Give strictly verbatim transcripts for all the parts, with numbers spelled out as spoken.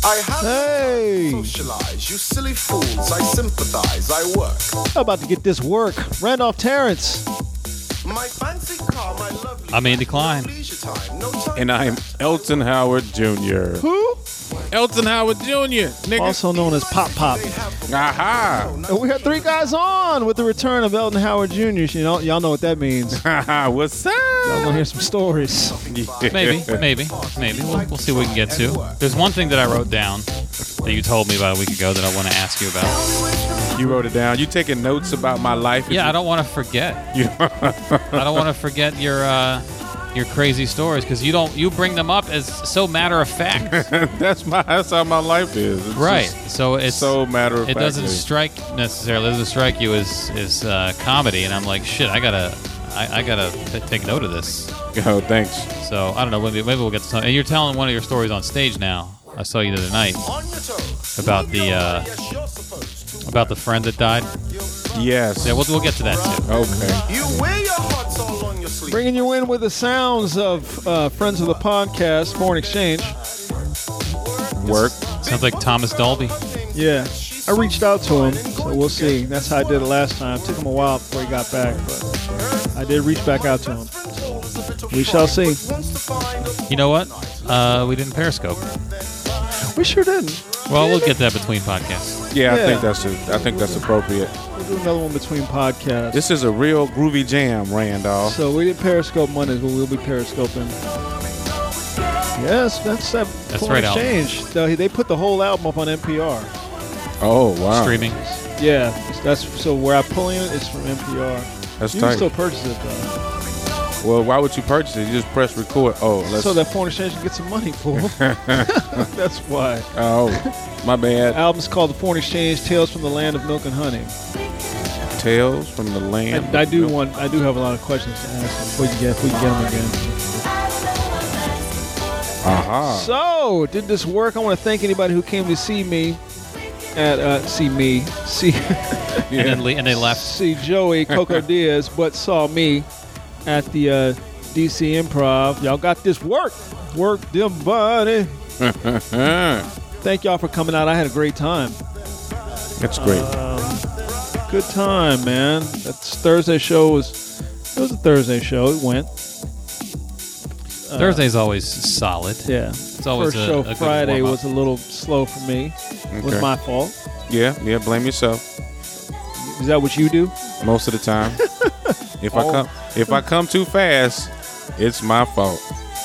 I have Hey. socialize, you silly fools. I sympathize, I work. How about to get this work? Randolph Terrence. My fancy car, my lovely. I'm Andy Klein. No leisure time, no time. And I'm Elton Howard Junior Who? Elton Howard Junior Nigga. Also known as Pop Pop. Aha. And we had three guys on with the return of Elton Howard Junior You know, y'all know what that means. What's up? Y'all gonna hear some stories. Maybe, maybe, maybe. We'll, we'll see what we can get to. There's one thing that I wrote down that you told me about a week ago that I want to ask you about. You wrote it down. You taking notes about my life? Yeah, I don't want to forget. You I don't want to forget your uh, your crazy stories because you don't. You bring them up as so matter of fact. that's my. That's how my life is. It's Right. just So it's so matter of It fact. doesn't strike necessarily. It doesn't strike you as as uh, comedy, and I'm like, shit. I gotta. I, I gotta t- take note of this. Oh, thanks. So I don't know. Maybe, maybe we'll get to some. And you're telling one of your stories on stage now. I saw you the other night On your toes. about the uh, Yes, you're supposed to. about the friend that died. Yes. Yeah, we'll we'll get to that too. Okay. You wear your hearts all on your sleeve. Bringing you in with the sounds of uh, friends of the podcast, Foreign Exchange. Work. Sounds like Thomas Dolby. Yeah. I reached out to him, so we'll see. That's how I did it last time. It took him a while before he got back, but I did reach back out to him. We shall see. You know what? Uh, we didn't Periscope. We sure didn't. Well, we'll get that between podcasts. Yeah, I Yeah. think that's a, I think that's appropriate. We'll do another one between podcasts. This is a real groovy jam, Randolph. So we did Periscope Mondays, but we'll be Periscoping. Yes, that's that. That's Foreign right, Al. Exchange. They, they put the whole album up on N P R. Oh wow. Streaming. Yeah, that's so where I pull in it's from N P R. That's You can tight. still purchase it though, Well, why would you purchase it? You just press record. Oh, let's. so that Foreign Exchange can get some money, fool. That's why. Oh, my bad. Album's called The Foreign Exchange: Tales from the Land of Milk and Honey. Tales from the land. And I do want, I do have a lot of questions to ask before you get, before you get them again. Aha. So, did this work? I want to thank anybody who came to see me at uh, see me see And then le- and they left. see Joey Coco Diaz, but saw me at the uh, D C Improv. Y'all got this work, work them body. Thank y'all for coming out. I had a great time. That's great. Um, good time, man. That Thursday show was it was a Thursday show. It went. Uh, Thursday's always solid. Yeah. It's always First a, show a good Friday warm-up. was a little slow for me. It was Okay. my fault. Yeah, yeah. Blame yourself. Is that what you do? Most of the time. If Oh. I come, if I come too fast, it's my fault.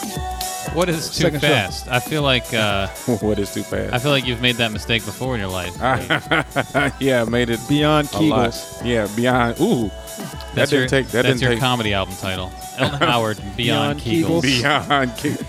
What is too Second show. fast? I feel like uh, What is too fast? I feel like you've made that mistake before in your life. yeah, I made it Beyond a lot. Kegels. Yeah, beyond. Ooh, That's that your didn't take. That that's didn't your take. comedy album title. Elton Howard, Beyond, Beyond Kegels. Kegels. Beyond. Ke-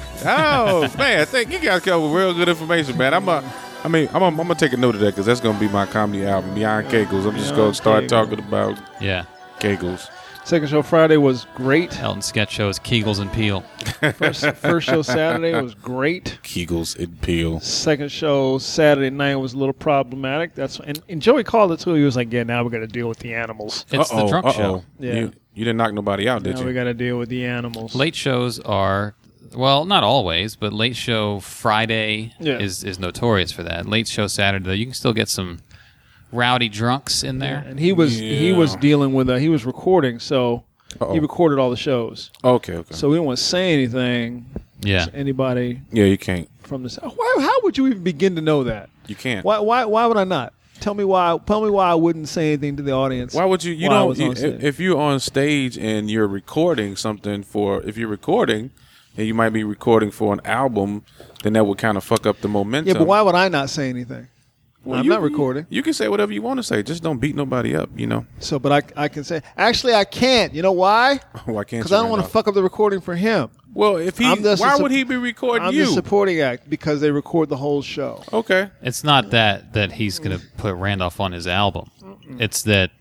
oh man, thank you guys come with real good information, man. I'm a. I mean, I'm, a, I'm gonna take a note of that because that's gonna be my comedy album, Beyond Kegels. I'm just Beyond gonna start Kegels. talking about Yeah. Kegels. Second show Friday was great. Elton sketch show is Kegels and Peel. First, first show Saturday was great. Kegels and Peel. Second show Saturday night was a little problematic. That's and, and Joey called it too. He was like, "Yeah, now we got to deal with the animals. It's Uh-oh, the drunk uh-oh. show. Yeah. You, you didn't knock nobody out, did Now you? we got to deal with the animals." Late shows are, well, not always, but late show Friday Yeah. is, is notorious for that. Late show Saturday, though, you can still get some rowdy drunks in there. And he was he Yeah. was dealing with uh, he was recording, so Uh-oh. he recorded all the shows. Okay, okay. So we didn't want to say anything Yeah. to anybody yeah, you can't. from this. Why? How would you even begin to know that? You can't. Why? Why? Why would I not? Tell me why. Tell me why I wouldn't say anything to the audience. Why would you? You while I know, was on you- stage. if you're on stage and you're recording something for, if you're recording, and you might be recording for an album, then that would kind of fuck up the momentum. Yeah, but why would I not say anything? Well, I'm you- not recording. You can say whatever you want to say. Just don't beat nobody up. You know. So, but I, I can say. Actually, I can't. You know why? Why can't? Because you, I don't want to Randolph? fuck up the recording for him. Well, if he, I'm just why a sup- would he be recording I'm you? the supporting act because they record the whole show. Okay. It's not that that he's going to put Randolph on his album. It's that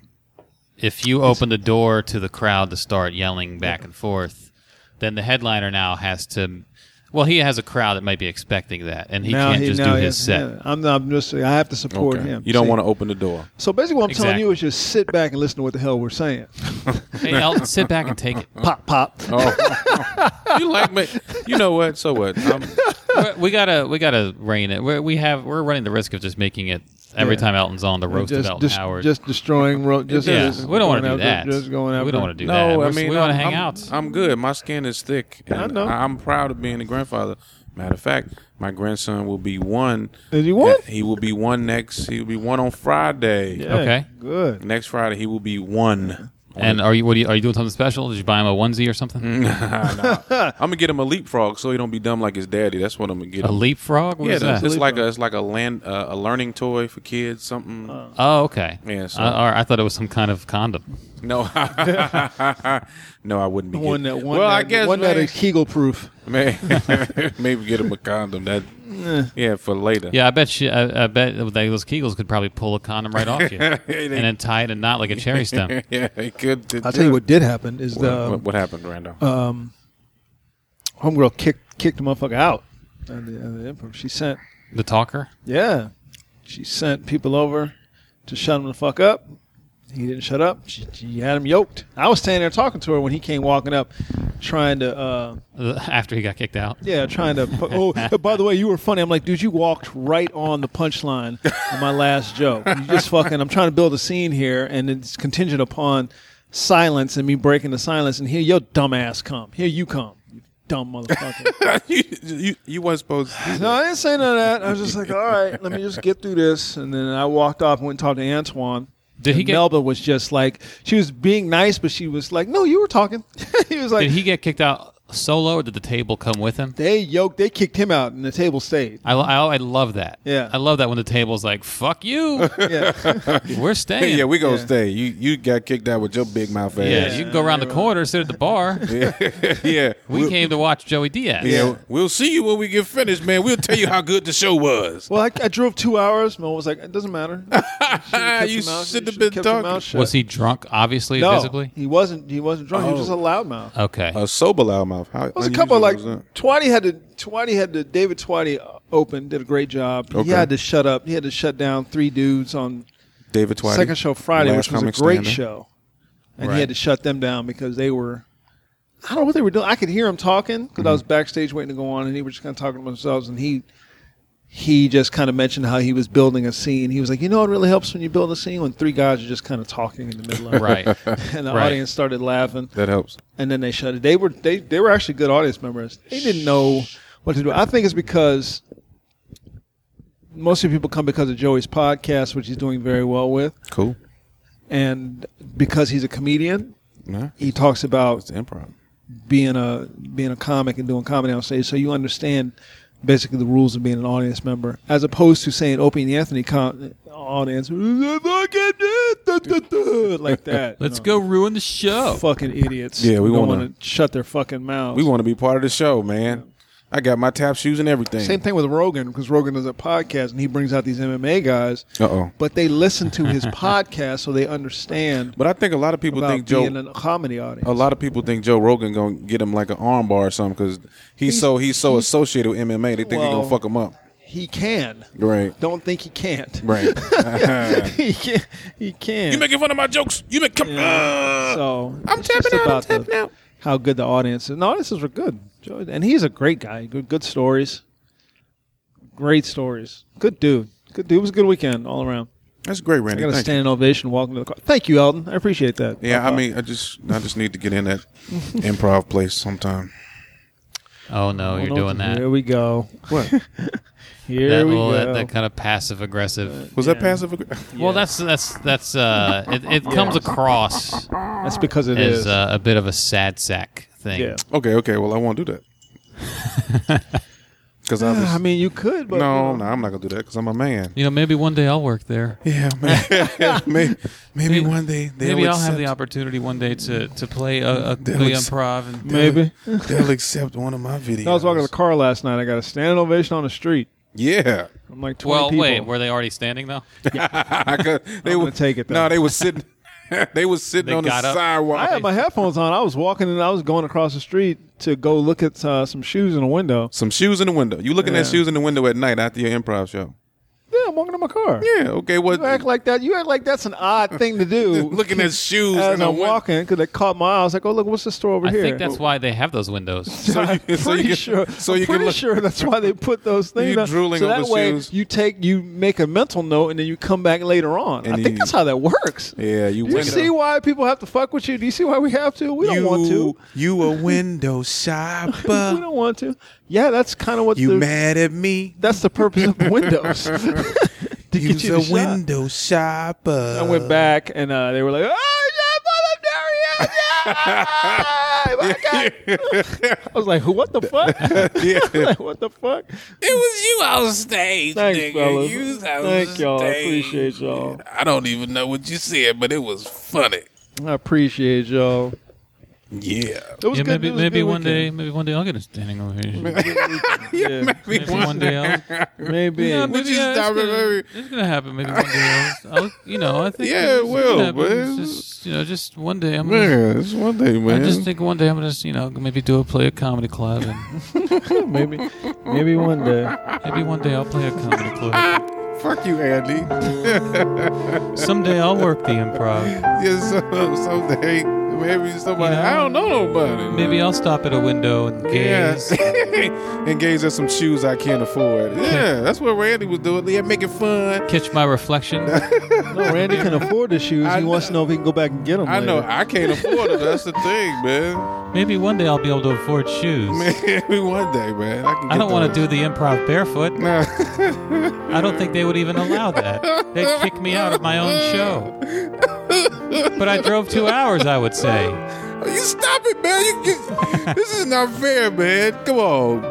if you open the door to the crowd to start yelling back and forth, then the headliner now has to. Well, he has a crowd that might be expecting that, and he Now can't just now do he his has- set. yeah, I'm not. I'm just. I have to support Okay. him. You don't See? want to open the door. So basically, what I'm telling Exactly. you is just sit back and listen to what the hell we're saying. Hey, Elton, sit back and take it. Pop, pop. Oh, you like me? You know what? So what? I'm, We're- we gotta we gotta rein it. We're, we have we're running the risk of just making it every Yeah. time Elton's on the roast just, of Elton just, Howard. just destroying. Ro- just, yeah, just we don't want to going do after- that. Just going after. we don't want to do that. No, I We're- mean we want to I'm- hang I'm, out. I'm good. My skin is thick. I And know. I, I'm proud of being a grandfather. Matter of fact, my grandson will be one. Is he one? He will be one next. He will be one on Friday. Yeah, Okay. Good. Next Friday he will be one. And are you what are you, are you doing something special? Did you buy him a onesie or something? I'm gonna get him a leapfrog so he don't be dumb like his daddy. That's what I'm gonna get A him. leapfrog? What yeah, is it's, that? it's like a it's like a land uh, a learning toy for kids. Something. Oh, okay. Yeah, so- I, or I thought it was some kind of condom. No, no, I wouldn't be. One getting- that one well, that, I guess one man, that is Kegel proof. man, maybe get him a condom. That yeah for later. Yeah, I bet she, I, I bet those Kegels could probably pull a condom right off you and then tie it in a knot like a cherry stem. yeah, he could. I'll tell you what did happen is What, the what, what happened, Randall? um, homegirl kicked kicked the motherfucker out. At the, at the improv. She sent The talker? yeah, she sent people over to shut him the fuck up. He didn't shut up. She, she had him yoked. I was standing there talking to her when he came walking up, trying to. Uh, After he got kicked out? Yeah, trying to. Put, oh, by the way, you were funny. I'm like, dude, you walked right on the punchline of my last joke. You just fucking. I'm trying to build a scene here, and it's contingent upon silence and me breaking the silence. And here your dumb ass come. Here you come, you dumb motherfucker. you, you you wasn't supposed to do No, that. I didn't say none of that. I was just like, all right, let me just get through this. And then I walked off and went and talked to Antoine. Did he And get Melba was just like, she was being nice, but she was like, no, you were talking. He was like, Did he get kicked out solo, or did the table come with him? they yoked, they kicked him out, and the table stayed. I, I, I love that. Yeah. I love that when the table's like, fuck you. Yeah. We're staying. yeah, we gonna Yeah. stay. You you got kicked out with your big mouth ass. Yeah, you can go around the corner, sit at the bar. yeah. We we'll, came to watch Joey Diaz. Yeah, we'll see you when we get finished, man. We'll tell you how good the show was. Well, I, I drove two hours. Mel was like, it doesn't matter. you should have been talking. Was he drunk, obviously, no, visibly? he wasn't. He wasn't drunk. He was Oh. just a loudmouth. Okay. A sober loudmouth. How There was a couple of like Twatty had to. Twatty had to. David Twatty open did a great job. Okay. He had to shut up. He had to shut down three dudes on David Twatty. second show Friday, Last which was a Comic great Standing. show, and Right. he had to shut them down because they were. I don't know what they were doing. I could hear them talking because I was backstage waiting to go on, and he was just kind of talking to themselves. And he, he just kind of mentioned how he was building a scene. He was like, you know, what really helps when you build a scene when three guys are just kind of talking in the middle of it. Right. And the Right. audience started laughing, That helps. and then they shut it. They were they they were actually good audience members. They didn't know what to do. I think it's because most of the people come because of Joey's podcast, which he's doing very well with, Cool. and because he's a comedian, Nah, he talks about it's improv. being a being a comic and doing comedy on stage, so you understand basically the rules of being an audience member, as opposed to saying Opie and Anthony com- audience like that. you Let's know. go ruin the show. Fucking idiots. Yeah, we don't wanna- want to shut their fucking mouths. We want to be part of the show, man. I got my tap shoes and everything. Same thing with Rogan, because Rogan does a podcast and he brings out these M M A guys, Uh oh. but they listen to his podcast so they understand But I think a lot of people about think Joe. being a comedy audience. A lot of people think Joe Rogan gonna get him like an armbar or something because he's, He's- so he's so he's- associated with M M A. They think he's Well- gonna fuck him up. He can. Right. Don't think he can't. Right. he can. He can. You making fun of my jokes? You make come. Yeah. Uh, So I'm it's just tapping out. I'm about the- tapping out. how good the audience is. And the audiences were good. Joey- And he's a great guy. Good, good stories. Great stories. Good dude. Good dude. It was a good weekend all around. That's great, I Randy. got a Thank you. standing ovation walking to the car. Thank you, Eldon. I appreciate that. Yeah, I Bye-bye. mean, I just I just need to get in that improv place sometime. Oh, no, you're Hold on. doing that. Here we go. What Here That, we little, go. that, that kind of passive aggressive. was that Yeah. passive? aggr- Well, that's that's that's uh, it, it comes across That's because it as is. uh, a bit of a sad sack thing. yeah. Okay, okay. Well, I won't do that. Because I was. I mean, you could, but no, you no, know. I'm not gonna do that because I'm a man. You know, maybe one day I'll work there. Yeah, maybe, maybe, maybe Maybe- one day they'll Maybe I'll accept, have the opportunity one day to, to play a, a They'll the ex- improv. And Maybe. they'll accept one of my videos. I was walking to the car last night. I got a standing ovation on the street. Yeah, I'm like twenty well, people. wait, were they already standing though? I could, they I'm would gonna take it, No, though. they was sitting. They was sitting They on the got up. sidewalk. I had my headphones on. I was walking and I was going across the street to go look at uh, some shoes in a window. Some shoes in the window. You looking at Yeah. shoes in the window at night after your improv show? Yeah, I'm walking to my car. Yeah, okay. What? You act like that. You act like that's an odd thing to do. Looking at shoes as and I'm I'm walking because they caught my eye. I was like, oh look, what's the store over I here? think that's why they have those windows. So I'm you, pretty so you can, sure. so I'm you can pretty look. sure that's why they put those things. You up. drooling so over that way shoes. you take you make a mental note and then you come back later on. And I think you- that's how that works. Yeah, you. Do you window- see why people have to fuck with you? Do you see why we have to? We don't you, want to. You a window we shopper. don't want to. Yeah, that's kind of what You the, mad at me? that's the purpose of windows. to get You's you a to shop. window shopper. I went back and uh, they were like, "Oh, yeah, Mother Darian, yeah, my God." I was like, "What the fuck? Yeah. like, what the fuck?" It was you on stage, Thanks, nigga. fellas. You was on Thank y'all. I stage. appreciate y'all. I don't even know what you said, but it was funny. I appreciate y'all. Yeah. It was Yeah, good. maybe it was a maybe good one day, weekend. maybe one day I'll get a standing ovation. Yeah, Maybe Maybe one day I'll. maybe. Yeah, Would maybe you yeah, stop it's it, gonna, baby? it's gonna happen. Maybe one day I'll, I'll you know, I think. Yeah, it it's gonna will, happen. man. It's just, you know, just one day I'm. Gonna, Man, it's one day, man. I just think one day I'm gonna, just, you know, maybe do a play a comedy club, and maybe, maybe one day. maybe one day I'll play a comedy club. Fuck you, Andy. Someday I'll work the improv. Yes, so, someday, maybe somebody. You know, I don't know nobody. Maybe I'll stop at a window and gaze. Yeah. and gaze at some shoes I can't afford. Yeah, that's what Randy was doing. Yeah, making fun. Catch my reflection. No, Randy can afford the shoes. I He wants to know if he can go back and get them. I know later. I can't afford it. That's the thing, man. Maybe one day I'll be able to afford shoes. Maybe one day, man. I, can I get don't want to those. do the improv barefoot. Nah. I don't think they would even allow that. They'd kick me out of my own show. But I drove two hours, I would say. You stop it, man. You get, this is not fair, man. Come on.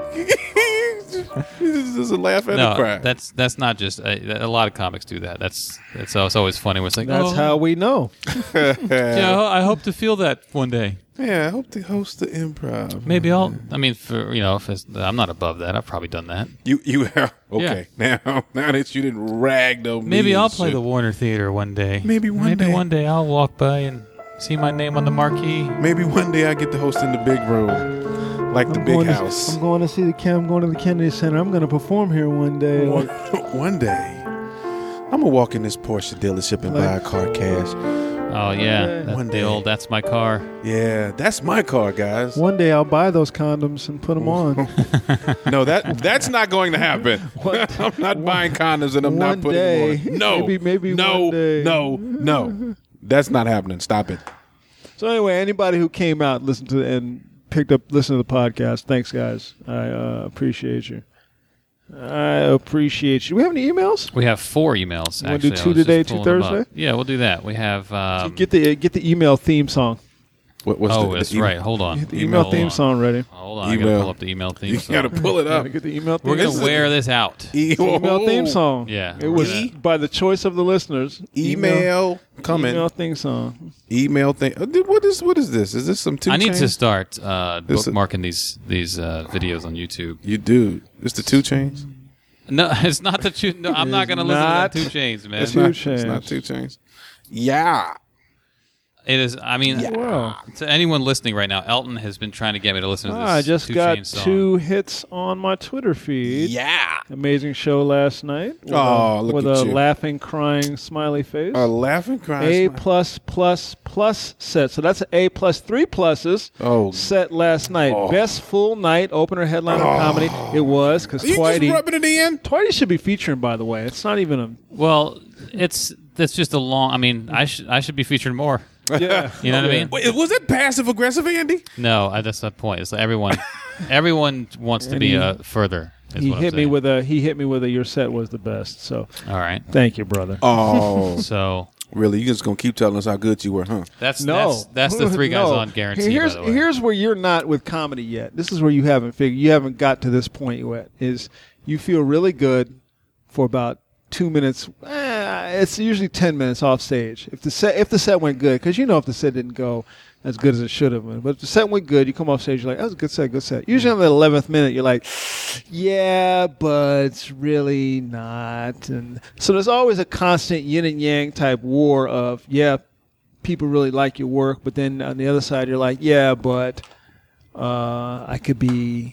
This is a laugh and No, a cry. that's that's not just a, a lot of comics do that. That's it's, it's always funny. When it's like, That's oh, how we know. Yeah, I ho- I hope to feel that one day. Yeah, I hope to host the improv. Maybe I'll. I mean, for you know, if it's, I'm not above that. I've probably done that. You you have okay now now that you didn't rag on Maybe me I'll and play shit. the Warner Theater one day. Maybe one Maybe day. one day I'll walk by and see my name on the marquee. Maybe one day I get to host in the big room, like the I'm big going house. To, I'm going to see the Ken. I'm going to the Kennedy Center. I'm going to perform here one day. one, one day, I'm gonna walk in this Porsche dealership and buy a car cash. Oh yeah, day. that, One the day. old that's my car. Yeah, that's my car, guys. One day I'll buy those condoms and put them on. No, that that's not going to happen. What? I'm not buying condoms and I'm one not putting day. them on. No, Maybe- maybe no, one day. no, no. That's not happening. Stop it. So anyway, anybody who came out, listened to and picked up, listened to the podcast, thanks guys. I uh, appreciate you. I appreciate you. Do we have any emails? We have four emails. You wanna do Actually, I two was just today, two pulling them up. Thursday? Yeah, we'll do that. We have. Um, get the get the email theme song. What, what's oh, the, that's the right. Hold on. Get the email, Hold theme on. song ready. Hold on. I Email. gotta pull up the email theme You song. gotta pull it up. Get the email theme We're gonna song. wear this out. E- email theme song. Yeah. It was E- by the choice of the listeners. Email coming. Email Email, theme song. thing. uh, dude, What is what is this? Is this some two? I need chains? to start uh, This is- bookmarking these these uh, videos on YouTube. You do. It's the two chains. No, it's not the two. No, I'm It not is gonna listen not to that Two Chains, man. the It's not, Two it's not Chains. two chains. Yeah. It is. I mean, Wow. to anyone listening right now, Elton has been trying to get me to listen to this. Ah, I just Two got Chainz song. two hits on my Twitter feed. Yeah. Amazing show last night. With Oh, a, look with at a you. laughing, crying, smiley face. A laughing crying. A smile. plus plus plus set. So that's an A plus three pluses Oh. set last night. Oh. Best full night opener headliner comedy. It was because You just Twitey. rubbing it in? Twitey should be featuring, by the way. It's not even a. Well, it's that's just a long. I mean, I should I should be featured more. Yeah. You know what I Yeah. mean? Wait, was it passive aggressive, Andy? No, I, that's the point. It's like everyone, everyone wants to And be he- uh, further. Is He what I'm hit me saying. with a. He hit me with a. Your set was the best. So All right. thank you, brother. Oh, So really? You just gonna keep telling us how good you were, huh? that's No, that's, that's the three guys No. on guarantee. Here's by the way. here's where you're not with comedy yet. This is where you haven't figured. You haven't got to this point yet. Is you feel really good for about two minutes. Eh, it's usually ten minutes off stage. If the set if the set went good, because you know if the set didn't go as good as it should have been. But if the set went good, you come off stage, you're like, that was a good set, good set. Usually on the eleventh minute, you're like, yeah, but it's really not. And so there's always a constant yin and yang type war of, yeah, people really like your work, but then on the other side, you're like, yeah, but uh, I could be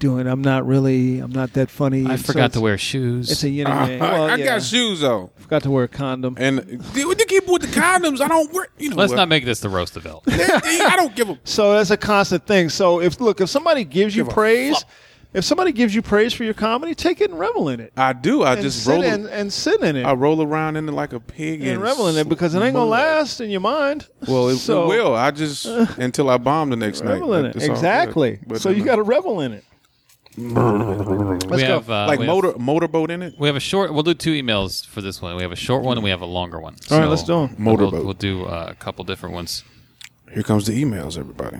doing. I'm not really. I'm not that funny. I And so forgot it's- to wear shoes. It's a yin and yang. I, Well, I yeah. got shoes though, Forgot to wear a condom. and dude, what you keep with the condoms? I don't wear. You know, Let's what? not make this the roast of Elton. I don't give a. So that's a constant thing. So if look, if somebody gives you Give a praise, fuck. if somebody gives you praise for your comedy, take it and revel in it. I do. I and just sit roll. in, and sit in it I roll around in it like a pig and, and revel in it because it ain't gonna last in your mind. Well, it, So- it will. I just until I bomb the next night. Revel in it It's all good. exactly. But So you then, got to revel in it. Let's we go. have uh, like we motor Have, motorboat in it. we have a short. We'll do two emails for this one. We have a short one and we have a longer one. All right, So let's do 'em. We'll, Motorboat. we'll do uh, a couple different ones. Here comes the emails, everybody.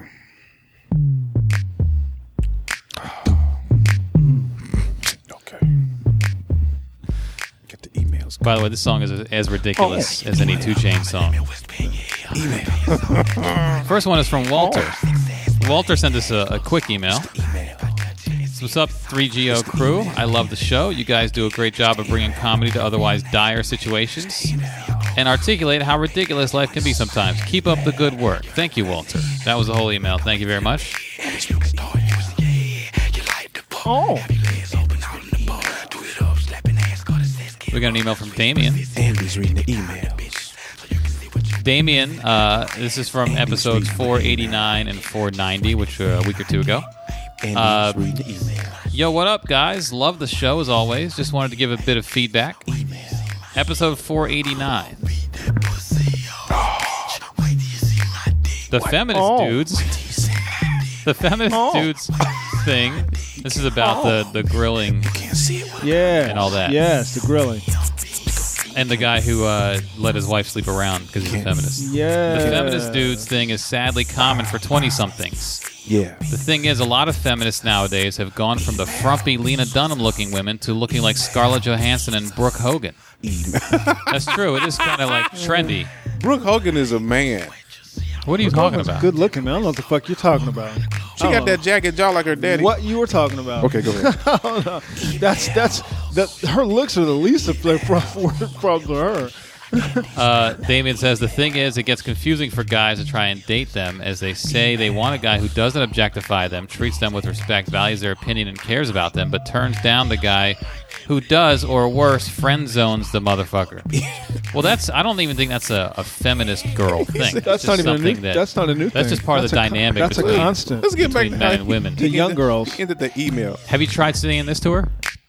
Okay. Get the emails. By the way, this song is as ridiculous as any Two Chainz song. First one is from Walter. Walter sent us a, a quick email. What's up, three G O crew? I love the show. You guys do a great job of bringing comedy to otherwise dire situations and articulate how ridiculous life can be sometimes. Keep up the good work. Thank you, Walter. That was the whole email. Thank you very much. Oh, We got an email from Damien. Andy's reading the emails. Damien, uh, this is from episodes four eighty-nine and four ninety, which were a week or two ago. Andy's Uh, reading the emails. Yo, what up, guys? Love the show as always. Just wanted to give a bit of feedback. Episode four eighty-nine. The feminist Oh. dudes. The feminist Oh. dudes thing. This is about the, the grilling yeah, And all that. Yes, the grilling. and the guy who uh, let his wife sleep around because he's a feminist. Yeah, The feminist dudes thing is sadly common for twenty-somethings. Yeah. The thing is, a lot of feminists nowadays have gone from the frumpy Lena Dunham-looking women to looking like Scarlett Johansson and Brooke Hogan. That's true. It is kind of like trendy. Brooke Hogan is a man. What are you talking about? Good looking, man. I don't know what the fuck you're talking about. She got that jacket jaw like her daddy. What you were talking about? Okay, go ahead. Oh, no. That's that's that. Her looks are the least of the problem for her. Uh, Damien says, the thing is, it gets confusing for guys to try and date them, as they say they want a guy who doesn't objectify them, treats them with respect, values their opinion, and cares about them, but turns down the guy who does, or worse, friend zones the motherfucker. Well, that's, I don't even think that's a, a feminist girl thing. It's That's just not even a new. something that- That's not a new thing. That's just part That's of the a con- dynamic That's between, a constant. Let's get back between to men and women. The young girls. Into the email. Have you tried singing this to her?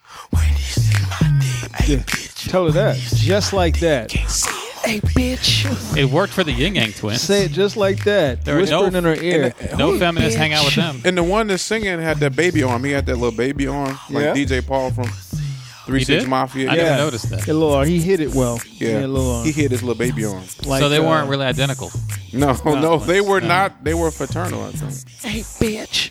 Yeah. Tell her that. Just like that. Hey, bitch. It worked for the Yin Yang twins. Say it just like that. There are Whispering no- in her ear. No feminists hang out with them. And the one that's singing had that baby arm. He had that little baby arm, like Yeah. D J Paul from Three He Six did? Mafia. I yeah, never noticed that. A little, he hit it well. yeah. He, hit a little, uh, He hit his little baby arm. like, So they uh, weren't really identical. No, no, much. they were not. They were fraternal. I think. Hey, bitch.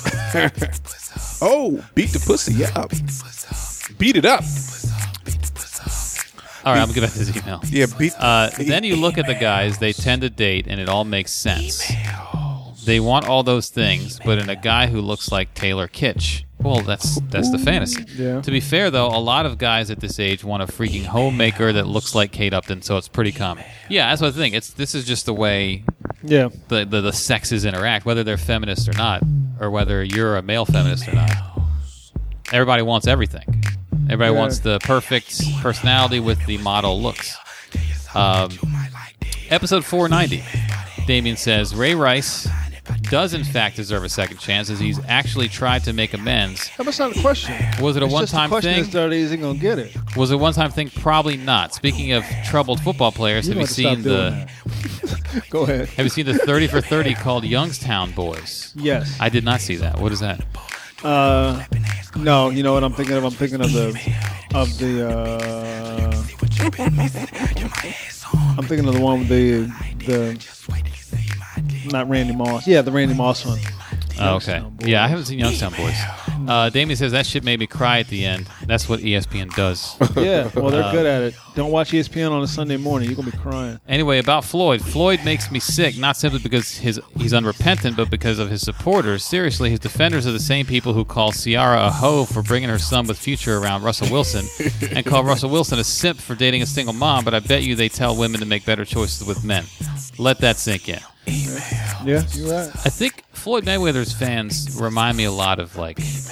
Oh, beat the pussy up. Beat it up. All right, I'm going to get back to this email. Yeah, beat. Uh, then you look at the guys, they tend to date, and it all makes sense. They want all those things, but in a guy who looks like Taylor Kitsch. Well, that's that's the fantasy. Yeah. To be fair, though, a lot of guys at this age want a freaking homemaker that looks like Kate Upton, so it's pretty common. Yeah, that's what I think. It's This is just the way Yeah. the, the, the sexes interact, whether they're feminists or not, or whether you're a male feminist or not. Everybody wants everything. Everybody Yeah. wants the perfect personality with the model looks. Um, episode four ninety. Damien says, Ray Rice does in fact deserve a second chance, as he's actually tried to make amends. That's not a question. Was it a It's just one-time question thing? Is that he's going to get it. Was it a one-time thing? Probably not. Speaking of troubled football players, You have you want to stop seen doing the that. Go ahead. have you seen the thirty for thirty called Youngstown Boys? Yes. I did not see that. What is that? Uh, no, you know what I'm thinking of? I'm thinking of the of the. Uh, I'm thinking of the one with the the. Not Randy Moss. Yeah, the Randy Moss one. Oh, okay. Youngstown Boys. Yeah, I haven't seen Youngstown Boys. Uh, Damien says that shit made me cry at the end. That's what E S P N does. Yeah, well, they're Uh, good at it. Don't watch E S P N on a Sunday morning. You're gonna be crying. Anyway, about Floyd. Floyd makes me sick, not simply because his he's unrepentant, but because of his supporters. Seriously, his defenders are the same people who call Ciara a hoe for bringing her son with Future around Russell Wilson, and call Russell Wilson a simp for dating a single mom, but I bet you they tell women to make better choices with men. Let that sink in. Yeah, you're right. I think Floyd Mayweather's fans remind me a lot of, like,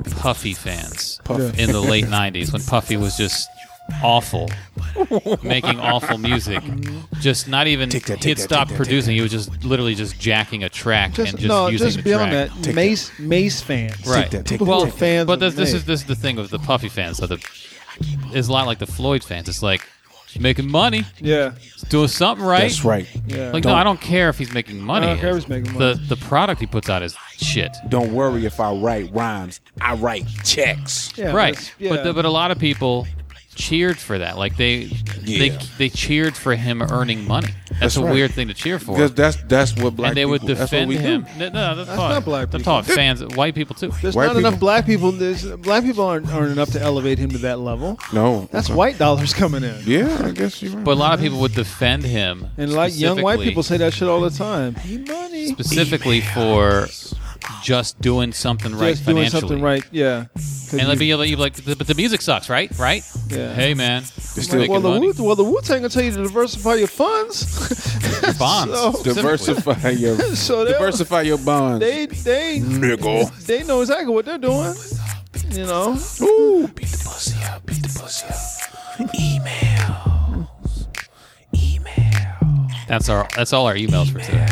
Puffy fans Puffy. in the late nineties when Puffy was just awful, making awful music. Just not even, Take that, take he had that, stopped take that, take producing. He was just literally just jacking a track Just, and just no, using just the beyond track. that, Take Mace Mace fans. Right. that, take People well, who are fans but of this, this Mace. is this is the thing with the Puffy fans. So the it's a lot like the Floyd fans. It's like making money, Yeah, he's doing something right. That's right. yeah. Like no, I don't care if he's making money. I don't care if he's making money. The the product he puts out is shit. Don't worry if I write rhymes. I write checks. yeah, Right. it's- Yeah. But the, but a lot of people cheered for that. Like they they Yeah. they cheered for him earning money. That's, That's a right. weird thing to cheer for. Because that's that's what black and they would people, that's what defend we him. do. No, no, that's, That's fine. not black I'm people. talking fans, white people too. There's White not enough people- black people. There's black people aren't, aren't enough to elevate him to that level. No. That's okay. white dollars coming in. Yeah, I guess you're right. But a lot of people would defend him, And like young white specifically- people say that shit all the time. He money. specifically for just doing something right Just doing financially. something right. Yeah. 'Cause And let you- me you'll be like, but the music sucks, right? Right? Yeah. Hey man, still- making well, the money. Wu, well, the Wu Tang will tell you to diversify your funds. Your bonds. So- specifically. diversify your So they'll- diversify your bonds. They they Nigga. they know exactly what they're doing. You know. Ooh, beat the pussy up, beat the pussy up. Emails. Email. That's our. That's all our emails for today.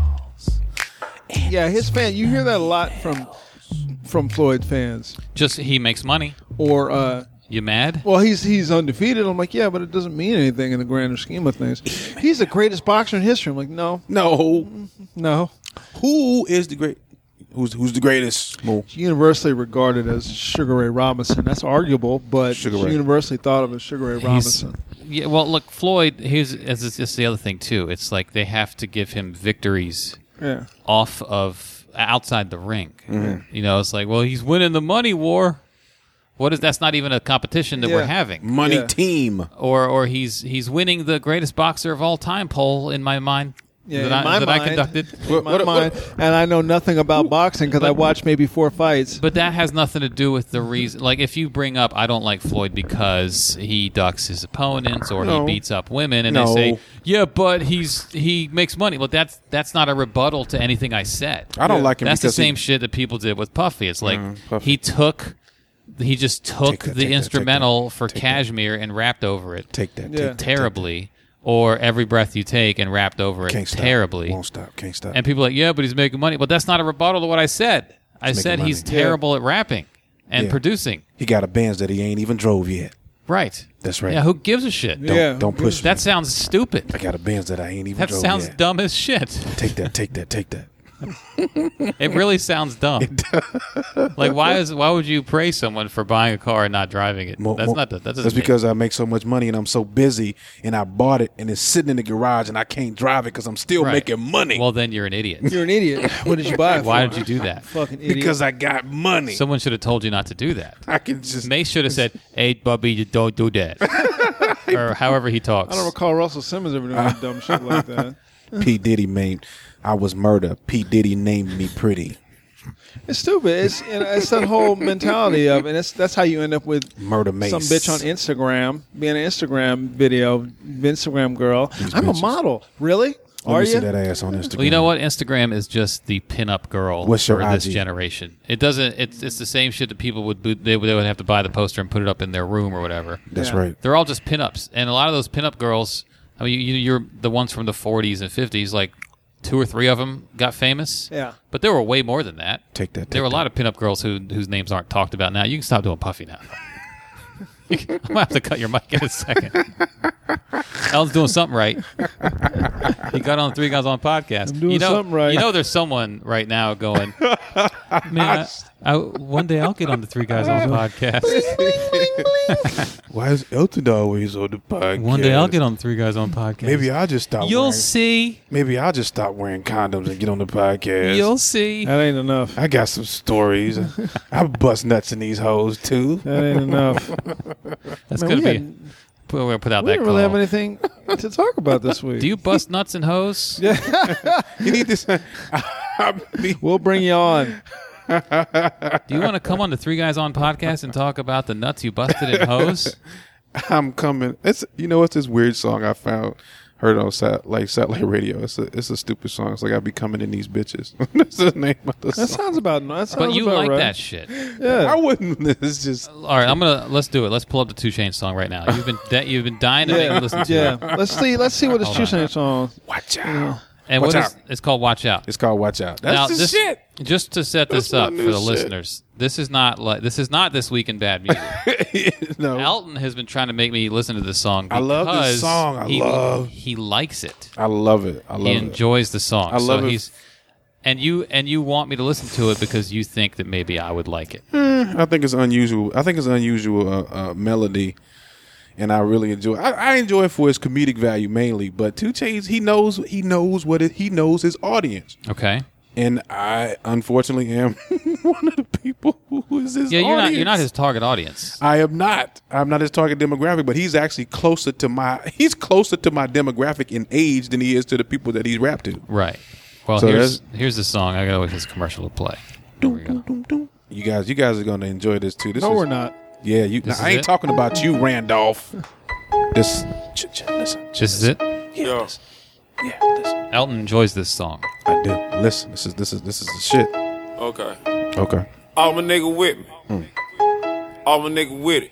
Yeah, his fan. You hear that a lot from from Floyd fans. Just he makes money. Or uh, You mad? well, he's he's undefeated. I'm like, yeah, but it doesn't mean anything in the grander scheme of things. He's the greatest boxer in history. I'm like, no, No. no. Who is the great? Who's who's the greatest? Mo? Universally regarded as Sugar Ray Robinson. That's arguable, but Sugar Ray. universally thought of as Sugar Ray He's, Robinson. yeah. Well, look, Floyd. Here's this is just the other thing too. It's like they have to give him victories Yeah. off of outside the ring. Mm-hmm. You know, it's like, well, he's winning the money war. What is that's not even a competition that we're Yeah. having. Money Yeah. team. Or or he's he's winning the greatest boxer of all time poll in my mind. Yeah, that, in I, my that mind, I conducted. in my mind, and I know nothing about boxing because I watched maybe four fights. But that has nothing to do with the reason. Like, if you bring up, I don't like Floyd because he ducks his opponents or No. he beats up women, and No. they say, yeah, but he's he makes money. Well, that's that's not a rebuttal to anything I said. I don't like him That's the because he- same shit that people did with Puffy. It's like Mm, Puffy. he took, he just took Take that, the take that, instrumental take that, for take that. Cashmere and rapped over it Take that. Yeah. Take that, terribly, or Every Breath You Take and rapped over it Can't stop. terribly. Won't stop. Can't stop. And people are like, yeah, but he's making money. But that's not a rebuttal to what I said. I He's said making he's money. terrible at rapping and Yeah. producing. he got a Benz that he ain't even drove yet. Right. That's right. Yeah, who gives a shit? Don't, Yeah. don't push That me. sounds stupid. I got a Benz that I ain't even That drove sounds yet. dumb as shit. Take that. Take that. Take that. It really sounds dumb. Like, why is why would you praise someone for buying a car and not driving it? Mo- That's mo- not the, that doesn't That's make- because I make so much money and I'm so busy and I bought it and it's sitting in the garage and I can't drive it because I'm still Right. making money Well, then you're an idiot. You're an idiot. What did you buy it Why for? did you do that? Fucking idiot. because I got money. Someone should have told you not to do that. I can just Mace should have said, "Hey, Bubby, you don't do that," or however he talks. I don't recall Russell Simmons ever doing Uh, any dumb shit like that. P Diddy named I was murder. P Diddy named me pretty. It's stupid. It's you know, it's that whole mentality of, and it's that's how you end up with Murder Mace. some bitch on Instagram being an Instagram video, Instagram girl. I'm bitches. a model. Really? Let Are me see you? that ass on Instagram. Well, you know what? Instagram is just the pinup girl What's your for this I G? generation. It doesn't. It's it's the same shit that people would bo- they would they would have to buy the poster and put it up in their room or whatever. That's Yeah. right. They're all just pinups, and a lot of those pinup girls. I mean, you, you're the ones from the forties and fifties. Like two or three of them got famous. Yeah. but there were way more than that. Take that. There were a take lot of pinup girls who whose names aren't talked about now. You can stop doing Puffy now. I'm gonna have to cut your mic in a second. Elton's doing something right. He got on Three Guys on podcast. I'm doing you know, something right. You know, there's someone right now going, man, I, I, one day I'll get on the Three Guys on podcast. that. Why is Elton always on the podcast? One day I'll get on the Three Guys on podcast. Maybe I'll just stop. You'll wearing, see. Maybe I'll just stop wearing condoms and get on the podcast. You'll see. That ain't enough. I got some stories. I bust nuts in these hoes too. That ain't enough. That's Man, gonna we be. had- We're gonna put out We that didn't call. really have anything to talk about this week. Do you bust nuts and hoes? You need this. We'll bring you on. Do you want to come on the Three Guys on podcast and talk about the nuts you busted in hoes? I'm coming. It's you know what's this weird song I found heard on sat like satellite radio. It's a it's a stupid song. It's like I be coming in these bitches. That's the name of the That song. sounds about. That sounds But you about like right. that shit. Yeah. I wouldn't. It's just All right, I'm gonna let's do it. Let's pull up the Two Chainz song right now. You've been de- you've been dying to make me Yeah. listen to Yeah. it. Let's see. Let's see what this Hold Two on. Chainz song. watch out. And Watch what is out. it's called? Watch Out. It's called Watch Out. That's now, the this, shit. Just to set That's this up my for new the shit. listeners, this is not like this is not This Week in Bad Music. no. Elton has been trying to make me listen to this song. I love this because song. I he, love- He likes it. I love it. I love He it. enjoys the song. I love so it. He's, and you and you want me to listen to it because you think that maybe I would like it. I think it's unusual. I think it's unusual uh, uh, melody, and I really enjoy. I, I enjoy it for its comedic value mainly. But Two Chainz, he knows he knows what it, he knows his audience, Okay. and I unfortunately am one of the people who is his. Yeah, you're audience. not you're not his target audience. I am not. I'm not his target demographic, but he's actually closer to my. He's closer to my demographic in age than he is to the people that he's rapped to. Right. Well, So here's that's- here's the song. I gotta wait for this commercial to play. There we go. You guys, you guys are gonna enjoy this too. This No, is, we're not. Yeah, you. This now, I is ain't it? talking about you, Randolph. This. Ch- ch- listen. This is it. Yeah, listen. Yeah, listen. Elton enjoys this song. I do. Listen. This is this is this is the shit. Okay. Okay. All my nigga with me. Hmm. All my nigga with it.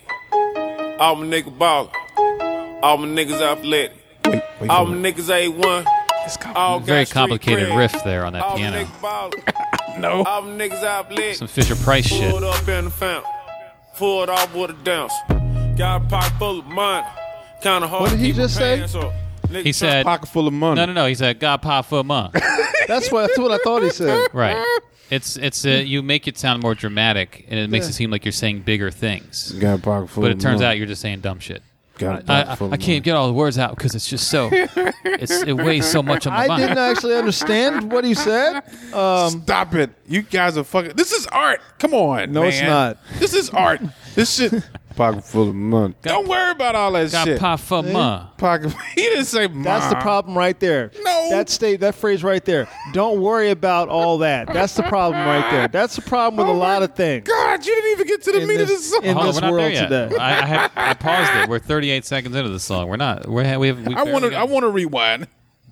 All my nigga ballin'. All my niggas athletic. Wait, wait All for my it. niggas A one. It's coming. All Very got street complicated cred. riff there on that All my piano. niggas ballin'. No. All my niggas athletic. Some Fisher Price shit. Pulled up in the fountain. Pulled off with a dance. Got a pocket full of money. Kinda hard What did to he keep just my say? pants up. Nigga He said, Pocket full of money. "No, no, no." He said, "God pop for a month." That's what. That's what I thought he said. Right. It's it's uh, you make it sound more dramatic, and it makes Yeah. it seem like you're saying bigger things. Got a pocket full But of it turns money. out you're just saying dumb shit. Got a I, pocket I, full of I can't get all the words out because it's just so it's it weighs so much on my I mind. didn't actually understand what he said. Um, Stop it. You guys are fucking. This is art. Come on. No, it's man. not. This is art. This shit. Pocket full of money. Got- Don't worry about all that Got shit. pop for ma. Pocket. He didn't say that's the ma. problem right there. No. That state, that phrase right there. Don't worry about all that. That's the problem right there. That's the problem with Oh a lot my of things. God, you didn't even get to the In meat of this- the song. in Hold on, this we're not world there yet. today. I, I, have, I paused it. We're thirty-eight seconds into the song. We're not. We're we have. We I want to. barely I got- want to rewind.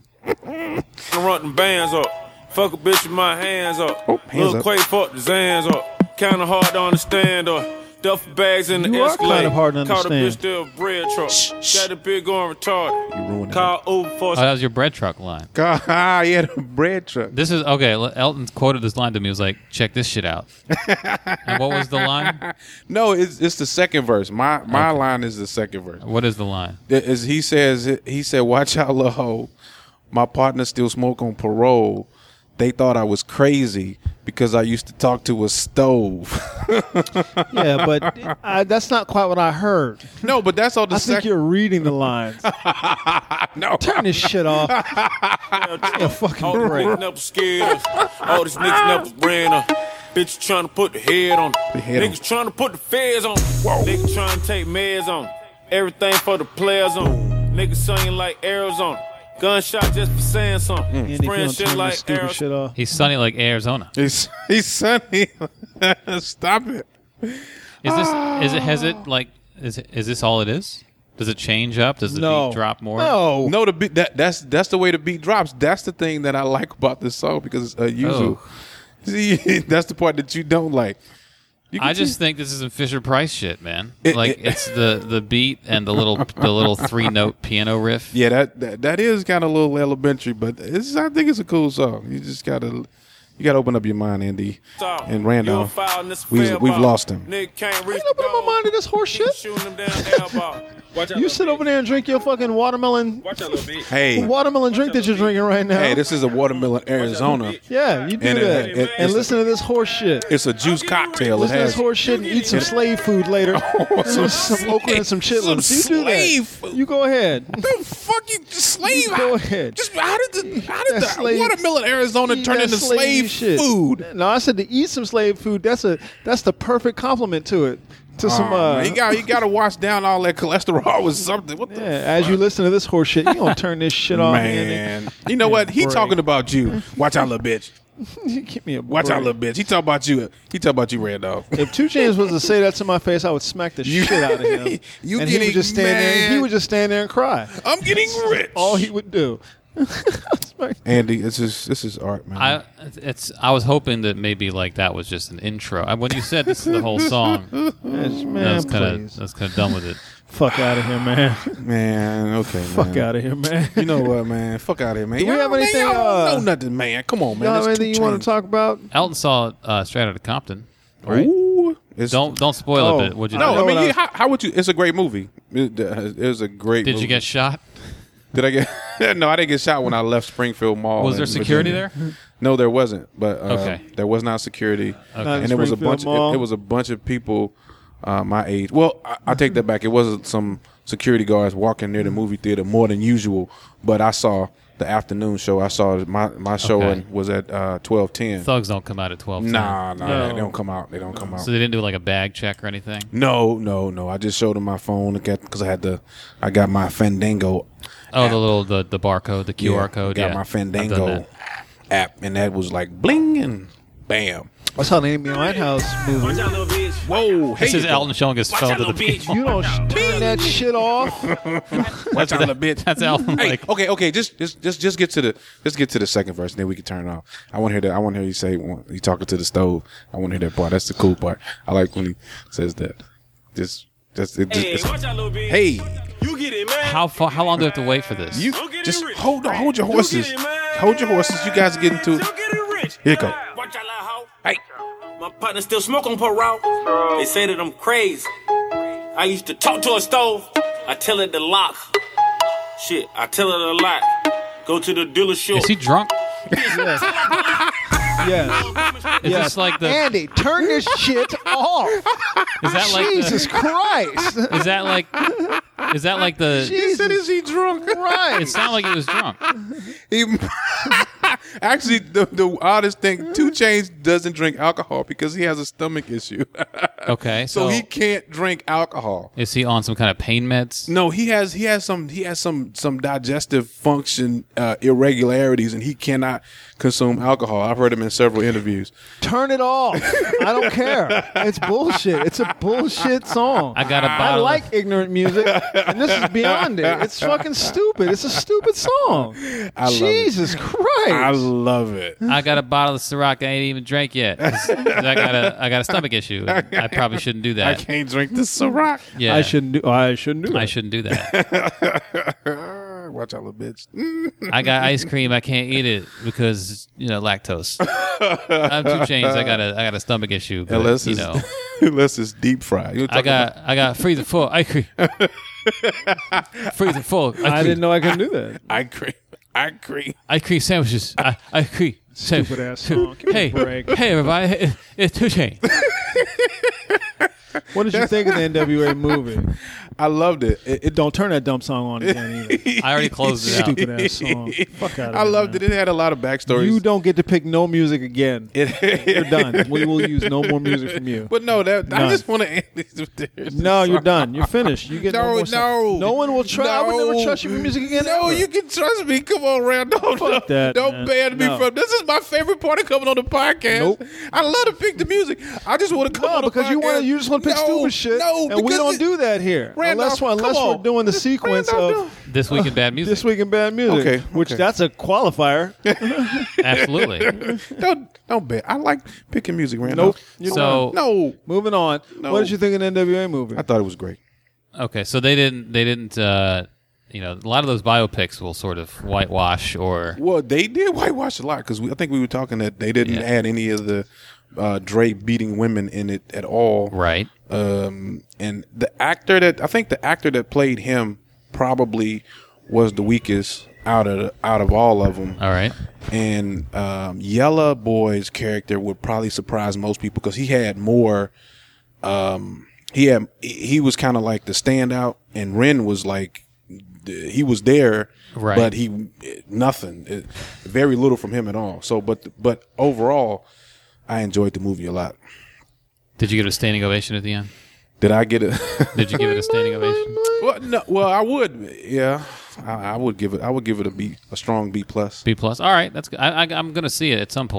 I run them bands up. Fuck a bitch with my hands up. Oh, hands Lil up. Quay fuck the Zans up. Kinda hard to understand up. Duffel bags in the You are Escalade. kind of hard to Caught a understand. bitch still a bread truck. shh. Got a big going retarded. You ruined it. Call Uber for Oh, that was your bread truck line. God, ah, yeah, the bread truck. This is okay. L- Elton quoted this line to me. He was like, "Check this shit out." And what was the line? No, it's it's the second verse. My my Okay. line is the second verse. What is the line? It is- he says he said, "Watch out, little hoe. My partner still smoke on parole. They thought I was crazy because I used to talk to a stove." Yeah, but I, that's not quite what I heard. No, but that's all the I think second. you're reading the lines. No, Turn this shit off. Yeah, fucking All these break. niggas never scared us. All these niggas never ran us. Bitch trying to put the head on. The head Niggas on. trying to put the feds on. Niggas trying to take meds on. Everything for the players on. Niggas singing like Arizona. Gunshot just for saying something. Andy, if you Spraying don't shit turn like this stupid Arizona. shit off. He's sunny like Arizona. he's he's sunny. Stop it. Is this? Is it? Has it like? Is it, is this all it is? Does it change up? Does the No. beat drop more? No. No, the beat that that's that's the way the beat drops. That's the thing that I like about this song because it's unusual. Oh. See, that's the part that you don't like. You I can just see- think this is some Fisher Price shit, man. It- like it- it's the the beat and the little the little three note piano riff. yeah, that that, that is kind of a little elementary, but it's I think it's a cool song. You just gotta you gotta open up your mind, Andy and Randolph. We we've lost him. Nigga can't reach Ain't no put my mind in this horse shit. Shooting them down airball. Watch out, You sit over there and drink your fucking watermelon Watch out, little bitch. Hey, watermelon drink that you're drinking right now. hey, this is a watermelon Arizona. Yeah, you do And it- that. it- and it's- listen to this horse shit. It's a juice cocktail. It Listen to this has horse shit and eat some slave food later. some, some okra and some chitlins. some You do slave that. food. You go ahead. the fuck you slave. Go ahead. Just how did the how did That the slave- watermelon Arizona Eat turn that into slave shit. food? No, I said to eat some slave food. That's a that's the perfect compliment to it. To some Oh, uh, man, you got you got to wash down all that cholesterol with something. What the yeah, as you listen to this horse shit, you gonna turn this shit off. Andy. man? You know what? He Break. talking about you. Watch out, little bitch. Give me a Watch break. out, little bitch. He talk about you. He talk about you, Randolph. If two Chainz was to say that to my face, I would smack the shit out of him. You and he would getting just stand there. mad. He would just stand there and cry. I'm getting rich. All he would do. Andy, this is this is art, man. I it's I was hoping that maybe like that was just an intro. I, when you said this is the whole song, Yes, I man, was kind of please. I was kind of done with it. Fuck out of here, man. man, okay, Fuck man. out of here, man. You know what, man? Fuck out of here, man. Do we Y'all- have man, anything, y'all uh, don't know nothing, man. Come on, man. Y'all have That's anything two you want Chainz. to talk about? Elton saw uh, Straight Outta Compton. Right? Ooh, it's- Don't don't spoil Oh. it. What'd you No, think? I mean, what I- you- how, how would you? It's a great movie. It, uh, it was a great. Did movie. you get shot? Did I get? No, I didn't get shot when I left Springfield Mall. Was there in security Virginia. there? No, there wasn't. But uh, Okay. there was not security, Not and in it was a Springfield bunch. Mall? It, it was a bunch of people uh, my age. Well, I, I take that back. It wasn't some security guards walking near the movie theater more than usual. But I saw the afternoon show. I saw my my show Okay. and was at uh, twelve ten. Thugs don't come out at twelve. Nah, nah, No. they don't come out. They don't come out. So they didn't do like a bag check or anything. No, no, no. I just showed him my phone because I had the. I got my Fandango. Oh, app. the little the, the barcode, the Q R Yeah, code. Got yeah, my I've done Fandango that. app, and that was like bling and bam. I saw the Amy Winehouse movie. Watch out, little bitch. Whoa! This is Elton showing his Watch phone out, to the little bitch. people. You don't sh- turn that shit off. Watch out, little bitch. That's Elton. Hey, Like, okay, okay. Just, just, just, just get to the, just get to the second verse, and then we can turn it off. I want to hear that. I want to hear you say, you talking to the stove. I want to hear that part. That's the cool part. I like when he says that. Just, just, it just. Hey, it's- watch out, little bitch. hey, You get it, man. how far? How long do I have to wait for this? you Don't get just it rich. hold on, hold your You horses. get it, man. Hold your horses. You guys get into. Don't get it rich. Here you go. Watch out, loud hoe. Hey, My partner still smoke on parole. They say that I'm crazy. I used to talk to a stove. I tell it to lock. Shit, I tell it a lot. Go to the dealership. Is he drunk? Yes. Is yes. this like the? Andy, turn this shit off. Is that like Jesus the? Christ. Is that like? Is that like the? he said, "Is he drunk?" Right. It sounded like he was drunk. He, actually, the, the oddest thing, two Chainz doesn't drink alcohol because he has a stomach issue. Okay, so so, he can't drink alcohol. is he on some kind of pain meds? No, he has he has some he has some some digestive function uh, irregularities, and he cannot consume alcohol. I've heard him in several interviews. Turn it off. I don't care. It's bullshit. It's a bullshit song. I got a I bottle. like ignorant music, and this is beyond it. It's fucking stupid. It's a stupid song. I love it. Jesus Christ. I love it. I got a bottle of Ciroc I ain't even drank yet. 'Cause- 'cause I got a I got a stomach issue. I probably shouldn't do I that. can't drink the Ciroc. Yeah, I shouldn't do. I shouldn't do. I it. shouldn't do that. Watch out, little bitch. I got ice cream. I can't eat it because you know lactose. I'm two Chainz. I got a I got a stomach issue. But, Unless you it's know, unless it's deep fried. You I talk got I got freezer full ice cream. freezer full. Ice I cream. didn't know I could do that. about ice cream. Ice cream. Ice cream sandwiches. I, ice cream. sandwiches. Stupid ass song. Give me Hey, a break. hey, everybody! It- It's two Chainz. What did you think of the N W A movie? I loved it. It, it Don't turn that dumb song on again either. I already closed it out. Stupid ass song. Fuck out of I here, loved man. it. It had a lot of backstories. You don't get to pick no music again. It, You're done. We will use no more music from you. But no, that I None. just want to end this with this. No, you're done. You're finished. You get no, No, more song. no. No one will try. I would never No. trust you for music again. No, ever. you can trust me. Come on, Randall. Fuck that, Don't man. ban me No. from. This is my favorite part of coming on the podcast. Nope. I love to pick the music. I just want to come No, on the because you want podcast. to. You just want to pick No, stupid shit. No, and we because don't it- do that here. Randolph, unless unless come we're on. doing the sequence Randolph, of This week in bad music. this week in bad music. Okay, Which okay. that's a qualifier. Absolutely. Don't don't bet. I like picking music, Randall. Nope. You So No, Moving on. No. What did you think of the N W A movie? I thought it was great. okay, so they didn't they didn't uh, you know a lot of those biopics will sort of whitewash or Well, they did whitewash a lot because I think we were talking that they didn't Yeah. add any of the uh, Dre beating women in it at all. right. Um, and the actor that I think the actor that played him probably was the weakest out of out of all of them. All right. And um, Yella Boy's character would probably surprise most people because he had more. Um, he had he was kind of like the standout, and Ren was like he was there, Right. but he nothing, it, very little from him at all. So, but but overall, I enjoyed the movie a lot. Did you get a standing ovation at the end? Did I get it? Did you give it a standing ovation? well, no, well, I would, yeah, I, I would give it. I would give it a B, a strong B plus. B plus. All right, that's good. I, I, I'm going to see it at some point.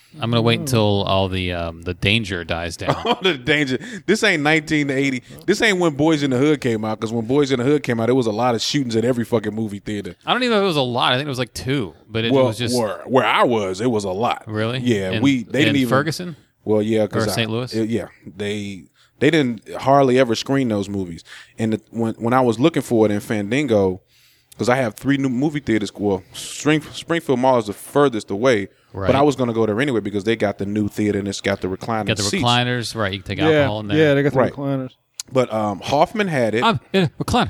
I'm gonna wait until all the um, the danger dies down. All the danger. This ain't nineteen eighty. This ain't when Boys in the Hood came out. Because when Boys in the Hood came out, there was a lot of shootings at every fucking movie theater. I don't even know if it was a lot. I think it was like two, but it, well, it was just where, where I was, it was a lot. really. Yeah, in, we they in didn't even Ferguson. Well, yeah, Or because Saint Louis? Yeah, they they didn't hardly ever screen those movies. And the, when when I was looking for it in Fandango, because I have three new movie theaters. Well, Spring, Springfield Mall is the furthest away, Right. but I was going to go there anyway because they got the new theater and it's got the recliner Got the seats. recliners, right? You can take Yeah, alcohol in there. yeah, they got the Right. recliners. But um, Hoffman had it. I'm in a recliner.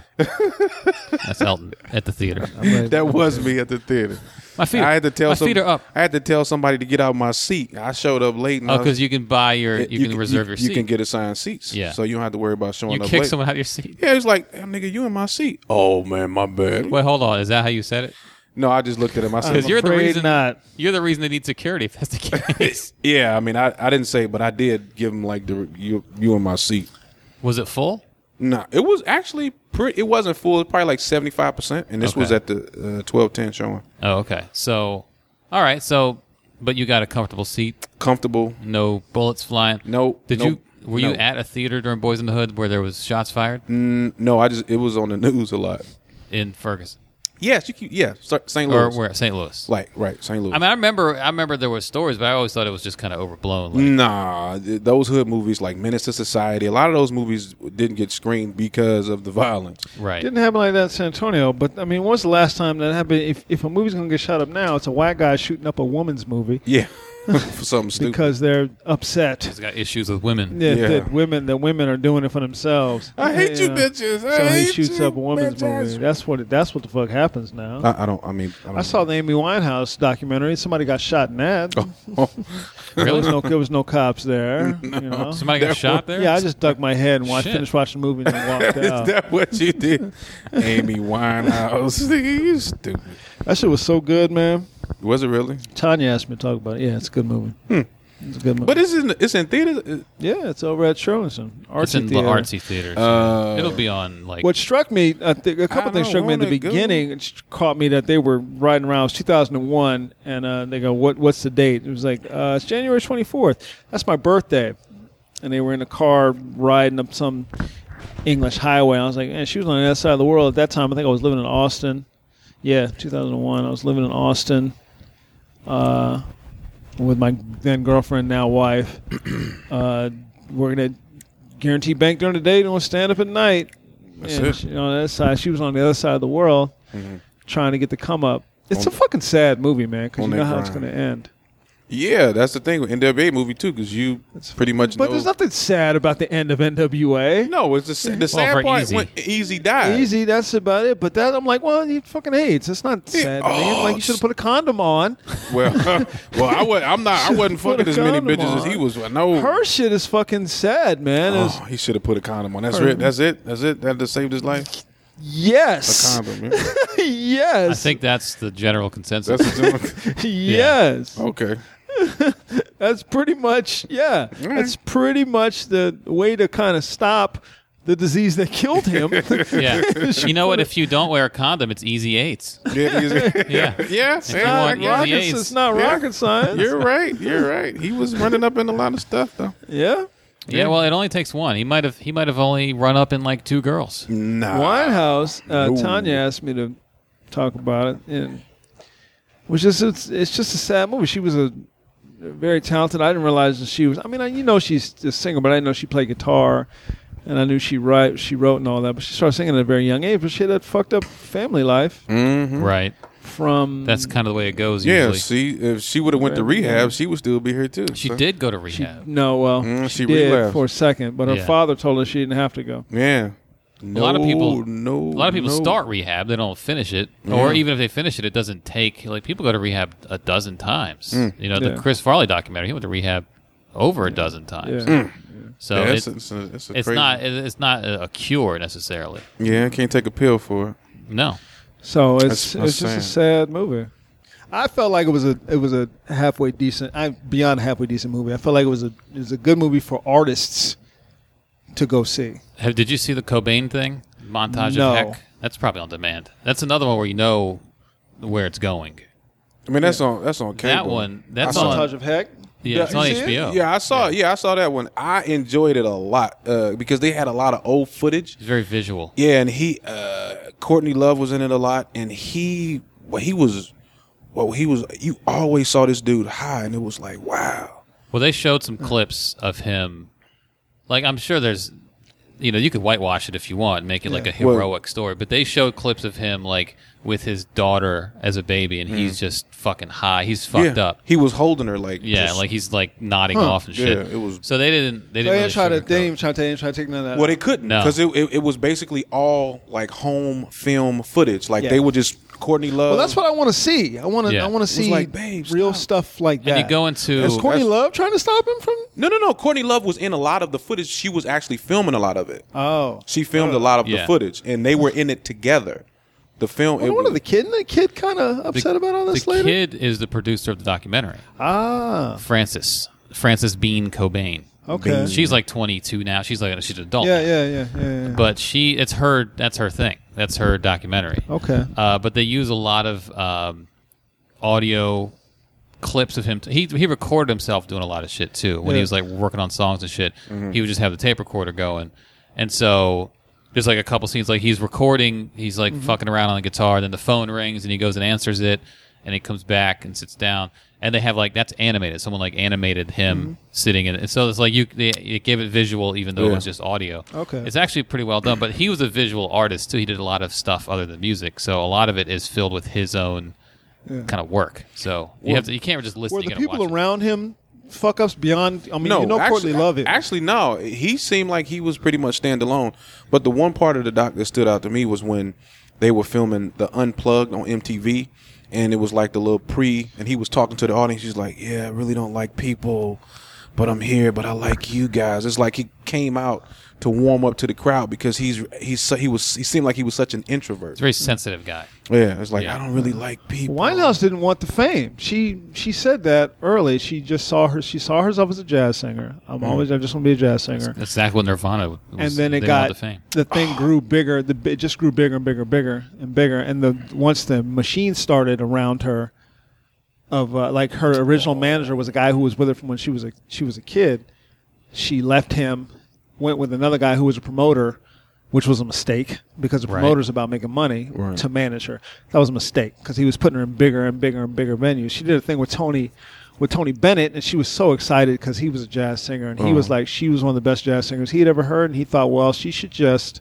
That's Elton at the theater. That was me at the theater. My feet. I had to tell my some, feet are up. I had to tell somebody to get out my seat. I showed up late. And Oh, I was- because you can buy your, you, you can reserve you, your seat. You can get assigned seats. Yeah. So you don't have to worry about showing You up kick late. someone out of your seat. Yeah, it's like, hey, nigga, you in my seat. Oh man, my bad. Wait, hold on. Is that how you said it? No, I just looked at him. I said, Because you're the Afraid reason. not. You're the reason they need security. If that's the case. yeah. I mean, I, I didn't say, but I did give him like the you you in my seat. Was it full? No, it was actually pretty. It wasn't full. It's probably like seventy five percent, and this Okay. was at the uh, twelve ten showing. Oh, okay. So, all right. So, but you got a comfortable seat. Comfortable. No bullets flying. No. Did no, you? Were you no. at a theater during Boys in the Hood where there was shots fired Mm, no, I just it was on the news a lot. in Ferguson Yes, you can. Yeah, Saint or Louis. where? Saint Louis. Like right, Saint Louis. I mean, I remember. I remember there were stories, but I always thought it was just kind of overblown. Like, Nah, th- those hood movies like Menace to Society, a lot of those movies didn't get screened because of the violence. right. Didn't happen like that in San Antonio, but I mean, when's the last time that happened? If if a movie's gonna get shot up now, it's a white guy shooting up a woman's movie Yeah, for something stupid. because they're upset. He's got issues with women. That, Yeah. that women that women are doing it for themselves. I hate you, know. bitches. I So he hate shoots you, up a woman's bitches. movie. That's what it, that's what the fuck happens now. I, I don't. I mean, I, don't I saw the Amy Winehouse documentary. Somebody got shot in that. Oh, There was no there was no cops there. You know? Somebody got That shot there. Yeah, I just ducked my head and watched, Shit. finished watching the movie and then walked is out. that what you did? Amy Winehouse. Nigga, you stupid. That shit was so good, man. Was it really? Tanya asked me to talk about it. Yeah, it's a good movie. It's a good movie. But it's in it's in theaters. yeah, it's over at Shrowenson. Artsy It's in the Theater. artsy theaters. Uh, It'll be on like. What struck me, I think, a couple I things don't struck me in the wanna go. beginning. It sh- caught me that they were riding around. It was two thousand one, and uh, they go, "What? What's the date?" It was like, uh, "It's January twenty-fourth. That's my birthday." And they were in a car riding up some English highway. I was like, "And she was on the other side of the world at that time." I think I was living in Austin. Yeah, two thousand one. I was living in Austin. Uh, with my then girlfriend, now wife, uh, working at Guarantee Bank during the day, doing stand up at night. That's and it. She, on that side, she was on the other side of the world, trying to get the come up. It's On- a fucking sad movie, man, because on you know that how it's going grind. to end. Yeah, that's the thing with N W A movie too, because you pretty much But know. there's nothing sad about the end of N W A. No, it's the, sa- the sad for part Easy. when Easy died. Easy, that's about it. But that I'm like, well, he fucking AIDS. It's not sad to me. Oh, Like you should have put a condom on. Well, well, I was. I'm not. I wasn't Put fucking a as many condom bitches as on. he was. No, Her shit is fucking sad, man. It's- Oh, he should have put a condom on. That's Her- it. That's it. That's it. That just saved his life. A yes, condom. Yeah. yes. I think that's the general consensus. That's what yes. okay. That's pretty much, yeah. That's pretty much the way to kind of stop the disease that killed him. yeah. You know what? If you don't wear a condom, it's easy AIDS. Yeah, easy. Yeah. yeah. you yeah, want- I yeah, get the it. rocket, AIDS. it's not Yeah. rocket science. You're right. You're right. He was running up in a lot of stuff though. yeah. Yeah. Well, it only takes one. He might have. He might have only run up in like two girls. Nah. Winehouse, uh, No. Tanya asked me to talk about it. And which is it's, it's just a sad movie. She was a very talented. I didn't realize that she was. I mean, I, you know, she's a singer, but I didn't know she played guitar, and I knew she write, she wrote and all that. But she started singing at a very young age. But she had that fucked up family life Mm-hmm. Right. from. That's kind of the way it goes. Yeah. Usually. See, if she would have went to Right, yeah. rehab, she would still be here too. She So- did go to she, rehab. no, well, Mm, she, she did relapsed. for a second, but her Yeah. father told her she didn't have to go. Yeah. a lot of people. No. A lot of people no. start rehab. They don't finish it, or Yeah. even if they finish it, it doesn't take. Like people go to rehab a dozen times. Mm. You know, the Yeah. Chris Farley documentary. He went to rehab over a dozen times. Yeah. So Yeah, it's, it's, it's, a, it's, a it's crazy. not. It's not a a cure necessarily. Yeah, I can't take a pill for it. No. So it's That's- that's it's just a sad. sad movie. I felt like it was a it was a halfway decent, I beyond a halfway decent movie. I felt like it was a it was a good movie for artists to go see. Have, did you see the Cobain thing? Montage No. of Heck? That's probably on demand. That's another one where you know where it's going. I mean, that's on that's on cable. That one, that's I saw- on. Montage of Heck. Yeah, it's You on see H B it? O. Yeah, I saw. Yeah. yeah, I saw that one. I enjoyed it a lot uh, because they had a lot of old footage. It's very visual. Yeah, and he, uh, Courtney Love was in it a lot, and he, well, he was, well, he was. You always saw this dude high, and it was like, wow. Well, they showed some clips of him. Like, I'm sure there's, you know, you could whitewash it if you want, and make it like a Well- heroic story. But they showed clips of him like with his daughter as a baby, and he's just fucking high. He's fucked yeah, up. he was holding her like, Yeah, just- like he's like nodding off and shit. Yeah, it was- So they didn't. They They didn't didn't really try to. sugarcoat They it. didn't even try. They didn't try to take none of that. Well, they couldn't No. because it, it it was basically all like home film footage. Like Yeah. they would just Courtney Love. Well, that's what I want to see. I want to. Yeah. I want to see like, babe, real stop. stuff like that. And you go into Is Courtney That's- Love trying to stop him from? No, no, no. Courtney Love was in a lot of the footage. She was actually filming a lot of it. Oh, She filmed a lot of the Yeah. footage, and they were in it together. The film. I it wonder was- the kid. The kid kind of upset about all this the later. kid is the producer of the documentary. Ah, Frances Frances Bean Cobain. okay. She's like twenty-two now. She's like she's an adult. Yeah, now. yeah, yeah, yeah. yeah. But she, it's her. That's her thing. That's her documentary. Okay. Uh, but they use a lot of um, audio clips of him. T- he he recorded himself doing a lot of shit too. When Yeah. he was like working on songs and shit, he would just have the tape recorder going, and so there's like a couple scenes like he's recording, he's like fucking around on the guitar, then the phone rings and he goes and answers it, and he comes back and sits down, and they have like that's animated. Someone like animated him sitting in it, and so it's like you they, it gave it visual even though it Yeah. was just audio. Okay. It's actually pretty well done. But he was a visual artist too. He did a lot of stuff other than music, so a lot of it is filled with his own kind of work. So you have to you can't just listen. Were you the gotta people watch it. around him fuck ups beyond? I mean, No, you know, actually, Courtney Love it. Actually, no. He seemed like he was pretty much standalone. But the one part of the doc that stood out to me was when they were filming the Unplugged on M T V, and it was like the little pre, and he was talking to the audience. He's like, "Yeah, I really don't like people, but I'm here. But I like you guys." It's like he came out to warm up to the crowd because he's he's su- he was he seemed like he was such an introvert. He's a very sensitive guy. Yeah, it's like Yeah. I don't really like people. Winehouse didn't want the fame. She she said that early. She just saw her. She saw herself as a jazz singer. I'm always. I just want to be a jazz singer. That's exactly what Nirvana was. And then they it didn't got want the fame. the thing grew bigger. The it just grew bigger and bigger, bigger and bigger. And the once the machine started around her, of uh, like her original manager was a guy who was with her from when she was a she was a kid. She left him, went with another guy who was a promoter, which was a mistake because the Right. promoter's about making money Right. to manage her. That was a mistake because he was putting her in bigger and bigger and bigger venues. She did a thing with Tony, with Tony Bennett, and she was so excited because he was a jazz singer, and he was like, she was one of the best jazz singers he had ever heard, and he thought, well, she should just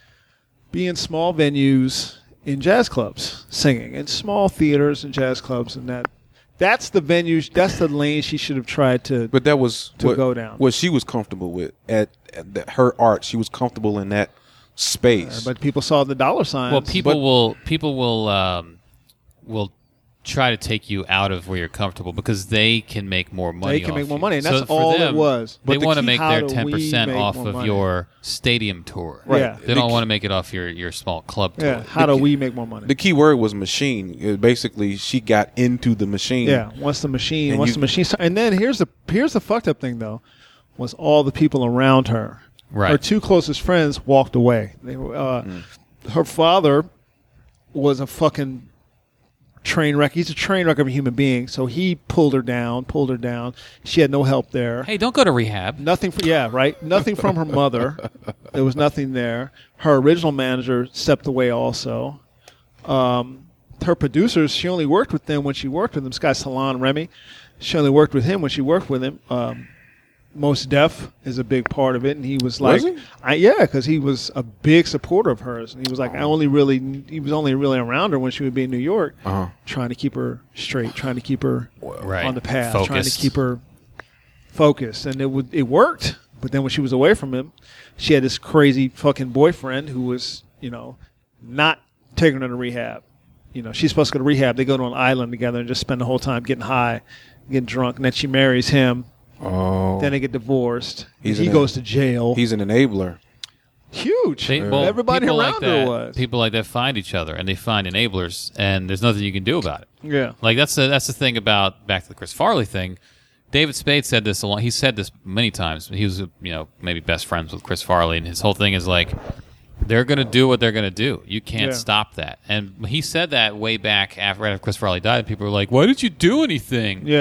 be in small venues in jazz clubs singing, in small theaters and jazz clubs, and that. That's the venue. That's the lane she should have tried to. But that was To what, go down. what she was comfortable with at, at the, her art. She was comfortable in that space. But people saw the dollar signs. Well, people But- will people will um, will try to take you out of where you're comfortable because they can make more money. They can off make more you. money, and So that's for all it them, was. They But the want to key, make how their do ten we percent make off more of money? your stadium tour. Right. Yeah. They don't want to make it off your, your small club tour. yeah, how do we make more money? The key word was machine. It basically, she got into the machine. Yeah, once the machine, And once you- the machine, start, and then here's the here's the fucked up thing though, was all the people around her. Right. Her two closest friends walked away. They were, uh, Her father was a fucking train wreck. He's a train wreck of a human being. So he pulled her down, pulled her down. She had no help there. Hey, don't go to rehab. Nothing for yeah, right. Nothing from her mother. There was nothing there. Her original manager stepped away also. Um, her producers, she only worked with them when she worked with them. This guy Salon Remy, she only worked with him when she worked with him. Um, Most Def is a big part of it, and he was like, Was he? I, yeah, because he was a big supporter of hers, and he was like, I only really, he was only really around her when she would be in New York, Uh-huh. trying to keep her straight, trying to keep her Right. on the path, trying to Focused. keep her focused, and it would it worked. But then when she was away from him, she had this crazy fucking boyfriend who was, you know, not taking her to rehab. You know, she's supposed to go to rehab. They go to an island together and just spend the whole time getting high, getting drunk, and then she marries him. Oh, Then they get divorced. He's he an- goes to jail. he's an enabler. Huge. They- well, Everybody people around like her that, was. People like that find each other and they find enablers, and there's nothing you can do about it. Yeah. Like that's the that's the thing about back to the Chris Farley thing. David Spade said this a lot. He said this many times. He was, you know, maybe best friends with Chris Farley, and his whole thing is like, they're going to do what they're going to do. You can't Yeah. stop that. And he said that way back after, right after Chris Farley died. People were like, "Why did you do anything?" Yeah.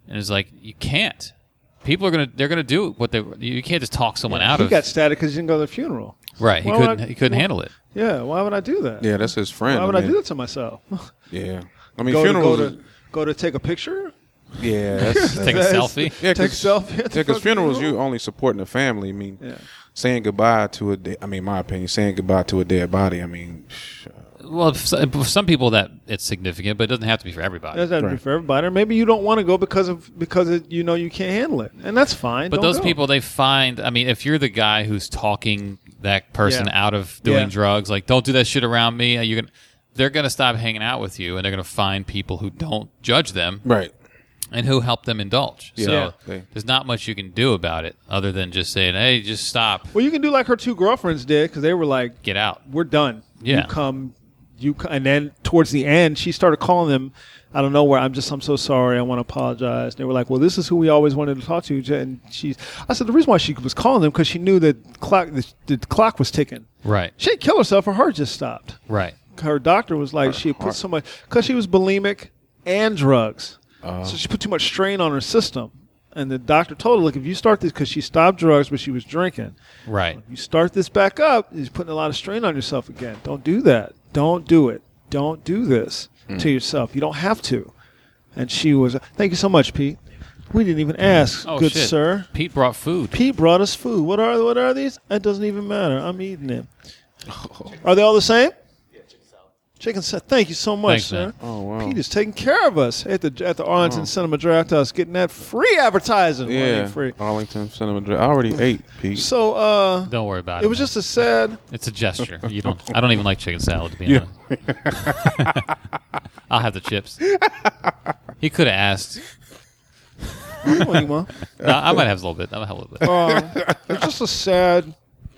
And it's like you can't. People are gonna they're gonna do what they. You can't just talk someone out he of. got static because he didn't go to the funeral. Right. He Why would couldn't. I- he couldn't why- handle it. Yeah, why would I do that? Yeah, that's his friend. Why would I I, mean, do that to myself? Yeah. I mean, go, to, funerals. go to go to take a picture? yeah, that's, Take a That's- selfie. yeah, Take a selfie at the Yeah, because fucking funerals, funeral? you only supporting the family. I mean, Yeah. saying goodbye to a dead, I mean, my opinion, saying goodbye to a dead body, I mean, sh- Well, for for some people that it's significant, but it doesn't have to be for everybody. That's not to be Right. for everybody. Or maybe you don't want to go because of because it, you know you can't handle it, and that's fine. But Don't those go. people, they find. I mean, if you're the guy who's talking that person Yeah. out of doing Yeah. drugs, like don't do that shit around me. You're gonna, they're gonna stop hanging out with you, and they're gonna find people who don't judge them right. and who help them indulge. Yeah. So Yeah. They- there's not much you can do about it other than just saying, "Hey, just stop, Well, you can do like her two girlfriends did because they were like, get out." "We're done. Yeah. You come, you co-, and then towards the end, she started calling them. I don't know where. I'm just. I'm so sorry. I want to apologize. And they were like, "Well, this is who we always wanted to talk to." And she's. I said the reason why she was calling them because she knew that clock the, the clock was ticking. Right, She didn't kill herself. Her heart just stopped. right. Her doctor was like she had put so much because she was bulimic and drugs, so she put too much strain on her system. And the doctor told her, "Look, if you start this because she stopped drugs, but she was drinking. Right. You start this back up, you're putting a lot of strain on yourself again. Don't do that. Don't do it. Don't do this to yourself. You don't have to." And she was. Thank you so much, Pete. We didn't even ask, Oh good shit, sir. Pete brought food. Pete brought us food. What are what are these? It doesn't even matter. I'm eating it. Are they all the same? Yeah, chicken salad. Chicken salad. Thank you so much, Thanks, sir. man. Oh, wow. Pete is taking care of us at the at the Arlington Cinema Draft House, getting that free advertising. Well, Yeah. ain't free. Arlington Cinema. Dra- I already ate, Pete. So uh, Don't worry about it. it was man. just a sad. It's a gesture. You don't. I don't even like chicken salad to be Yeah. honest. I'll have the chips. He could have asked. What do you want? No, I might have a little bit. I might have a little bit. Uh, it's just a sad.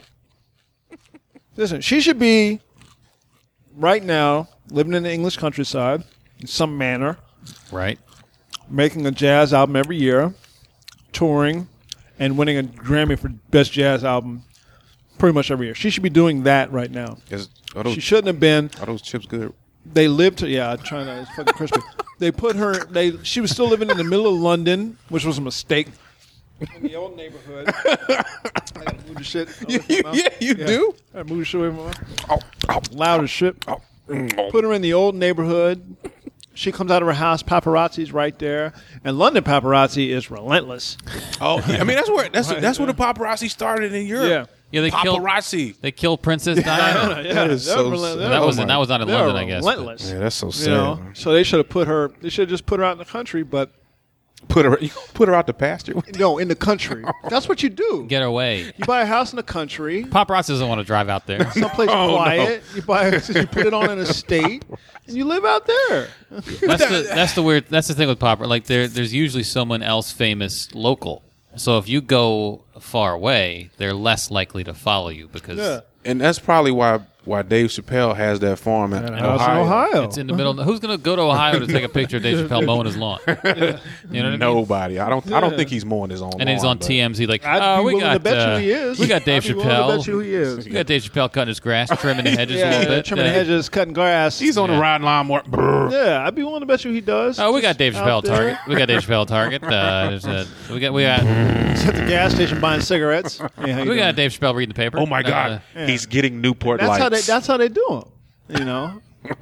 Listen, she should be right now living in the English countryside in some manner, Right. making a jazz album every year, touring, and winning a Grammy for Best Jazz Album pretty much every year. She should be doing that right now. Is, are, those, She shouldn't have been. are those chips good? They lived. Yeah, I'm trying to. It's fucking crispy. They put her. They. She was still living in the middle of London, which was a mistake. In the old neighborhood. I gotta move the shit. away from my mouth. Yeah, you do. I gotta move the shit away from my mouth. Oh, oh, Loud as shit. oh, mm, Put her in the old neighborhood. She comes out of her house. Paparazzi's right there, and London paparazzi is relentless. oh. I mean, that's where that's Right, that's where yeah. the paparazzi started in Europe. Yeah. Yeah, they killed. paparazzi. They killed Princess Diana. Yeah, That is they're so relent- sad. they're That was Oh that my- was not in they're London, I guess. but- relentless. Yeah, that's so sad. You know, man. so they should have put her. They should have just put her out in the country, but Put her, you put her out the pasture. no, in the country. That's what you do. Get away. You buy a house in the country. Paparazzi doesn't want to drive out there. Someplace Oh, no. quiet. You buy, you put it on an estate, and you live out there. That's the that's the weird. That's the thing with paparazzi. Like there, there's usually someone else famous local. So if you go far away, they're less likely to follow you because Yeah. And that's probably why why Dave Chappelle has that farm in, House in Ohio. Ohio. it's in the middle. Who's going to go to Ohio to take a picture of Dave Chappelle mowing his lawn? You know what I mean? Nobody. I don't. I don't Yeah. think he's mowing his own. And he's lawn, on but- T M Z like, I'd oh, be we willing got to bet uh, you he is. we got Dave I'd be willing to Chappelle. bet you he is. We got Dave Chappelle cutting his grass, trimming the hedges Yeah, a little bit. trimming Uh, hedges, cutting grass. He's on Yeah. the riding lawnmower. Brr. Yeah, I'd be willing to bet you he does. Oh, we got Just Dave out Chappelle there. Target. We got Dave Chappelle Target. Uh, there's a- we got we got He's at the gas station buying cigarettes. Yeah, how you we got doing? Dave Chappelle reading the paper. Oh my Uh, God, yeah. he's getting Newport That's lights. how they. That's how they do them. You know,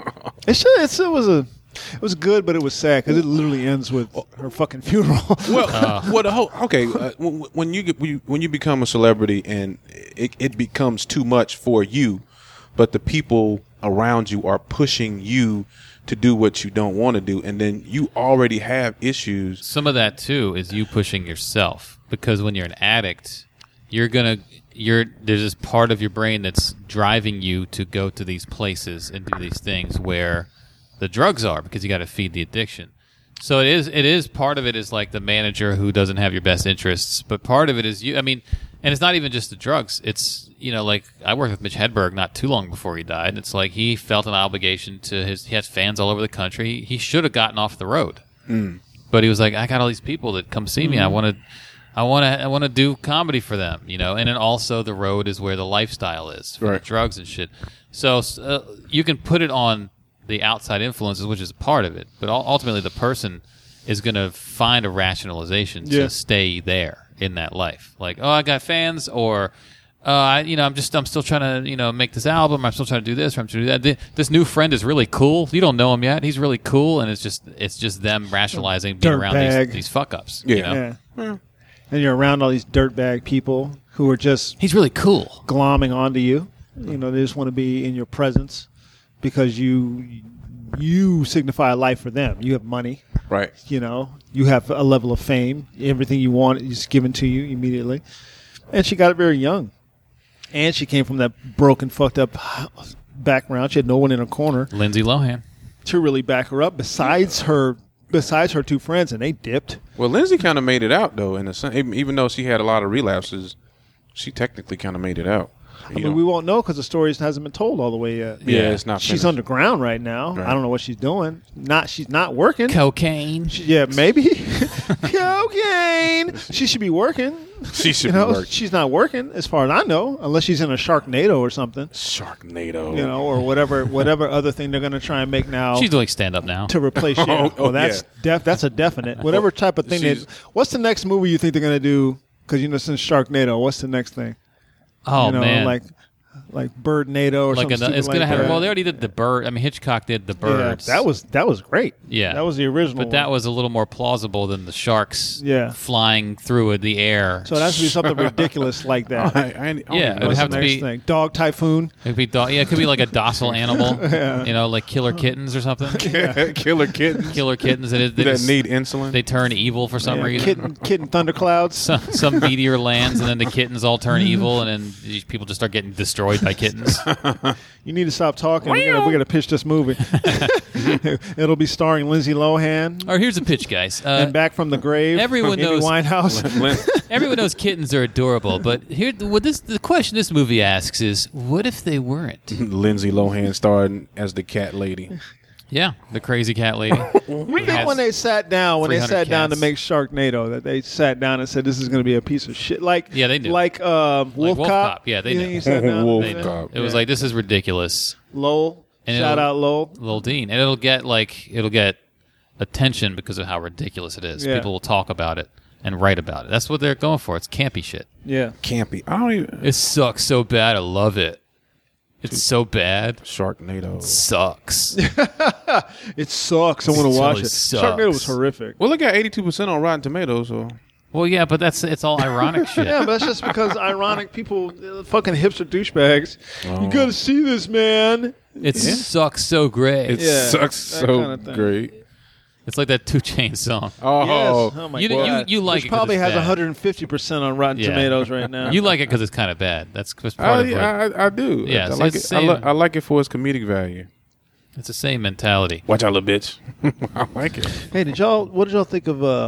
it should. It's, it was a. It was good, but it was sad because it literally ends with her fucking funeral. well, well, the whole okay. Uh, when, when you get when you, when you become a celebrity and it, it becomes too much for you, but the people around you are pushing you to do what you don't want to do, and then you already have issues. Some of that too is you pushing yourself because when you're an addict, you're gonna you're there's this part of your brain that's driving you to go to these places and do these things where the drugs are because you got to feed the addiction. So it is it is part of it is like the manager who doesn't have your best interests, but part of it is you. I mean, and it's not even just the drugs. It's you know like I worked with Mitch Hedberg not too long before he died. And it's like he felt an obligation to his. He has fans all over the country. He should have gotten off the road, mm. but he was like, I got all these people that come see me. I want to. I want to I want to do comedy for them, you know, and then also the road is where the lifestyle is for Right. the drugs and shit. So uh, you can put it on the outside influences, which is part of it, but ul- ultimately the person is going to find a rationalization Yeah. to stay there in that life. Like, oh, I got fans, or uh, I, you know, I'm just I'm still trying to you know make this album. I'm still trying to do this. Or I'm trying to do that. This new friend is really cool. You don't know him yet. He's really cool, and it's just it's just them rationalizing being around Dirtbag. these, these fuck ups. Yeah. You know? Yeah. And you're around all these dirtbag people who are just He's really cool. glomming onto you. You know, they just want to be in your presence because you you signify a life for them. You have money. Right. You know, you have a level of fame. Everything you want is given to you immediately. And she got it very young. And she came from that broken, fucked up background. She had no one in her corner Lindsay Lohan. to really back her up besides her besides her two friends, and they dipped. Well, Lindsay kind of made it out though. In a sense, even even though she had a lot of relapses, she technically kind of made it out. I You mean, know? we won't know because the story hasn't been told all the way yet. Yeah, it's not She's finished. underground right now. Right. I don't know what she's doing. Not she's not working. Cocaine. She- yeah, maybe cocaine. She should be working. She should You be know, working. she's not working as far as I know, unless she's in a Sharknado or something. Sharknado. You know, or whatever whatever other thing they're going to try and make now She's doing stand up now. to replace. Yeah. Oh, Oh, oh, that's yeah. def, that's a definite. Whatever type of thing. They, She's- what's the next movie you think they're going to do? Because you know, since Sharknado, what's the next thing? Oh you know, man, like like Birdnado or like something. a, it's stupid gonna like have. that. Well, they already did the bird. I mean, Hitchcock did the birds. Yeah, that was that was great. Yeah. that was the original. But that one. was a little more plausible than the sharks. Yeah. flying through the air. So it has to be something ridiculous like that. I, I, I don't Yeah, even it know. would What's have the to next be- thing? Dog Typhoon. It could be dog, yeah, it could be like a docile animal. You know, like killer kittens or something. Killer kittens Killer kittens that, it, they, that just- need insulin. they turn evil for some Yeah, reason. Kitten, Kitten Thunderclouds. Some, some meteor lands and then the kittens all turn evil and then these people just start getting destroyed by kittens. You need to stop talking. We're gonna, we're gonna pitch this movie. It'll be starring Lindsay Lohan All right, here's a pitch, guys. Uh, and Back from the Grave. everyone Amy knows- Winehouse. Lin- everyone knows kittens are adorable, but here, what this the question this movie asks is, what if they weren't? Lindsay Lohan starring as the cat lady. Yeah, the crazy cat lady. You think when they sat down, when they three hundred sat down to cats. make Sharknado, that they sat down and said, "This is going to be a piece of shit." Like, Yeah, they knew. Like uh, Wolf, Wolf Cop. Cop, yeah, they You knew. think he sat down and Wolf did that? Cop. It was Yeah. like, this is ridiculous. Lowell. And Shout it'll- out Lowell. Lil Dean, and it'll get like it'll get attention because of how ridiculous it is. Yeah. People will talk about it and write about it. That's what they're going for. It's campy shit. Yeah. Campy. I don't even. It sucks so bad. I love it. It's so bad. Sharknado. Sucks. It sucks. I want to It watch totally it. sucks. Sharknado was horrific. Well, it got eighty-two percent on Rotten Tomatoes, so. Well, yeah, but that's it's all ironic shit. Yeah, but that's just because ironic people, uh, fucking hipster douchebags. You got to see this, man. It sucks so great. It Yeah, sucks that so kinda thing. great. It's like that Two Chainz song. Oh, Yes. Oh my You- god. you- you like Which it 'cause probably it's has bad. one hundred fifty percent on Rotten Yeah. Tomatoes right now. You like it because it's kind of bad. That's, that's I, part of it. I, I do. Yeah, I so like it's it. I, li- same. I like it for its comedic value. It's the same mentality. Watch out, little bitch. I like it. Hey, did y'all? What did y'all think of uh,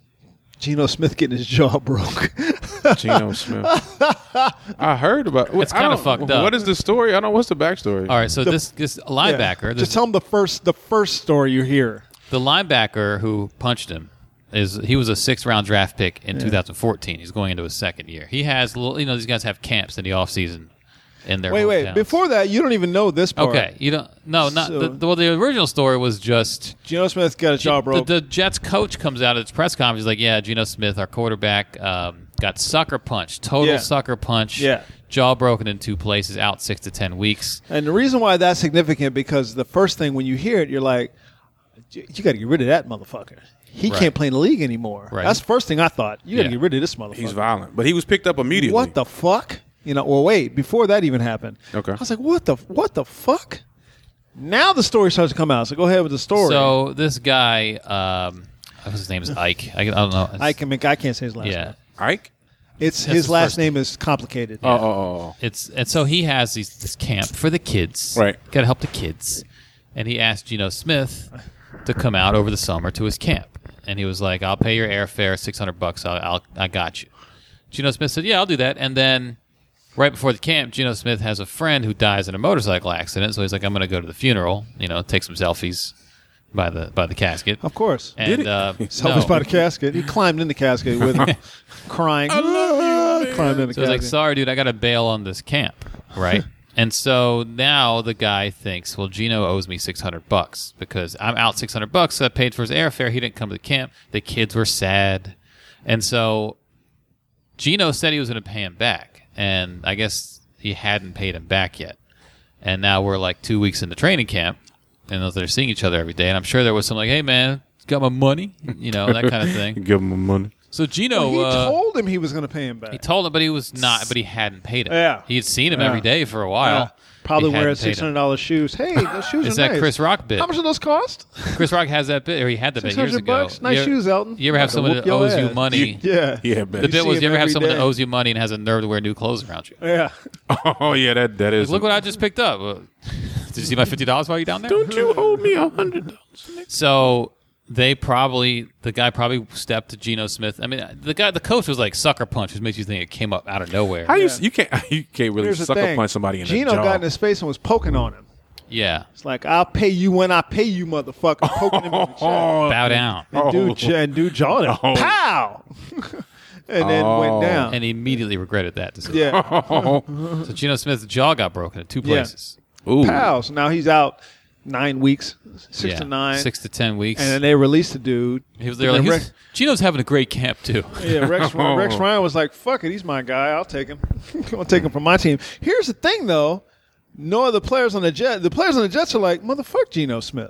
Geno Smith getting his jaw broke? Geno Smith. I heard about. It's I kinda don't- fucked up. What is the story? I don't know. What's the backstory? All right, so The- this this linebacker, Yeah. this, Just tell them the first, the first story you hear. the linebacker who punched him is he was a six round draft pick in two thousand fourteen. He's going into his second year. He has little, you know, these guys have camps in the off season in their Wait, wait. hometowns. Before that, you don't even know this part. Okay, you don't. No, not So- the, the, well. The original story was just Geno Smith got his jaw the, broke. the Jets coach comes out at his press conference. He's like, "Yeah, Geno Smith, our quarterback, um, got sucker punched, total Yeah. sucker punch, Yeah. jaw broken in two places, out six to ten weeks." And the reason why that's significant because the first thing when you hear it, you're like, you got to get rid of that motherfucker. He Right. can't play in the league anymore. Right. That's the first thing I thought. You got to Yeah. get rid of this motherfucker. He's violent, but he was picked up immediately. What the fuck? You know, well, wait, before that even happened. Okay. I was like, what the what the fuck? Now the story starts to come out. So go ahead with the story. So this guy, um, his name is Ike. I, I don't know. I can make, I can't say his last yeah. name. Ike? It's That's his his last first- name is complicated. Oh, oh, oh, It's and so he has these, this camp for the kids. Right. Got to help the kids. And he asked Geno Smith to come out over the summer to his camp. And he was like, "I'll pay your airfare, six hundred bucks. I'll, I'll I got you." Geno Smith said, "Yeah, I'll do that." And then right before the camp, Geno Smith has a friend who dies in a motorcycle accident. So he's like, "I'm going to go to the funeral. You know, take some selfies by the by the casket." Of course. And uh, Selfish no. by the casket. He climbed in the casket with him, crying. I love you. Climbed in the So he's like, casket. "Sorry, dude, I got to bail on this camp, right?" And so now the guy thinks, well, Gino owes me six hundred bucks because I'm out six hundred bucks. So I paid for his airfare. He didn't come to the camp. The kids were sad. And so Gino said he was going to pay him back. And I guess he hadn't paid him back yet. And now we're like two weeks into training camp. And they're seeing each other every day. And I'm sure there was some like, hey, man, got my money? You know, that kind of thing. Give him my money. So Gino, Well, he uh, told him he was going to pay him back. he told him, but he was not, but he hadn't paid him. Yeah. He had seen him Yeah. every day for a while. Yeah. Probably He hadn't wearing paid six him. hundred dollars shoes. Hey, those shoes Is are that nice. Chris Rock bit? How much do those cost? Chris Rock has that bit, or he had the bit Six years hundred ago. bucks. Nice you ever, shoes, Elton. You ever have About to someone whoop that your owes you ass. money? Yeah. Yeah, The bet. bit see was, him you ever have every someone that day. owes you money and has a nerve to wear new clothes around you? Yeah. Oh yeah, that that is. Look what I just picked up. Uh, Did you see my fifty dollars while you down there? Don't you owe me a hundred dollars? So they probably, the guy probably stepped to Geno Smith. I mean, the guy, the coach was like sucker punch, which makes you think it came up out of nowhere. How you you can't you can't really Here's the sucker thing. punch somebody in Gino the jaw. got in his face and was poking on him. Yeah. It's like, I'll pay you when I pay you, motherfucker. Poking him in the chest. Bow down. And dude, Oh. j- and dude jawed him. Oh. Pow! and then Oh. went down. And he immediately regretted that decision. yeah. So Geno Smith's jaw got broken in two Yeah. places. Ooh. Pow. So now he's out nine weeks, six Yeah. to nine. Six to ten weeks. And then they released the dude. he was there And like, then he's, Geno's having a great camp, too. Yeah, Rex, Rex Ryan was like, fuck it, he's my guy. I'll take him. I'll take him from my team. Here's the thing, though. No other players on the Jets. The players on the Jets are like, motherfuck Geno Smith.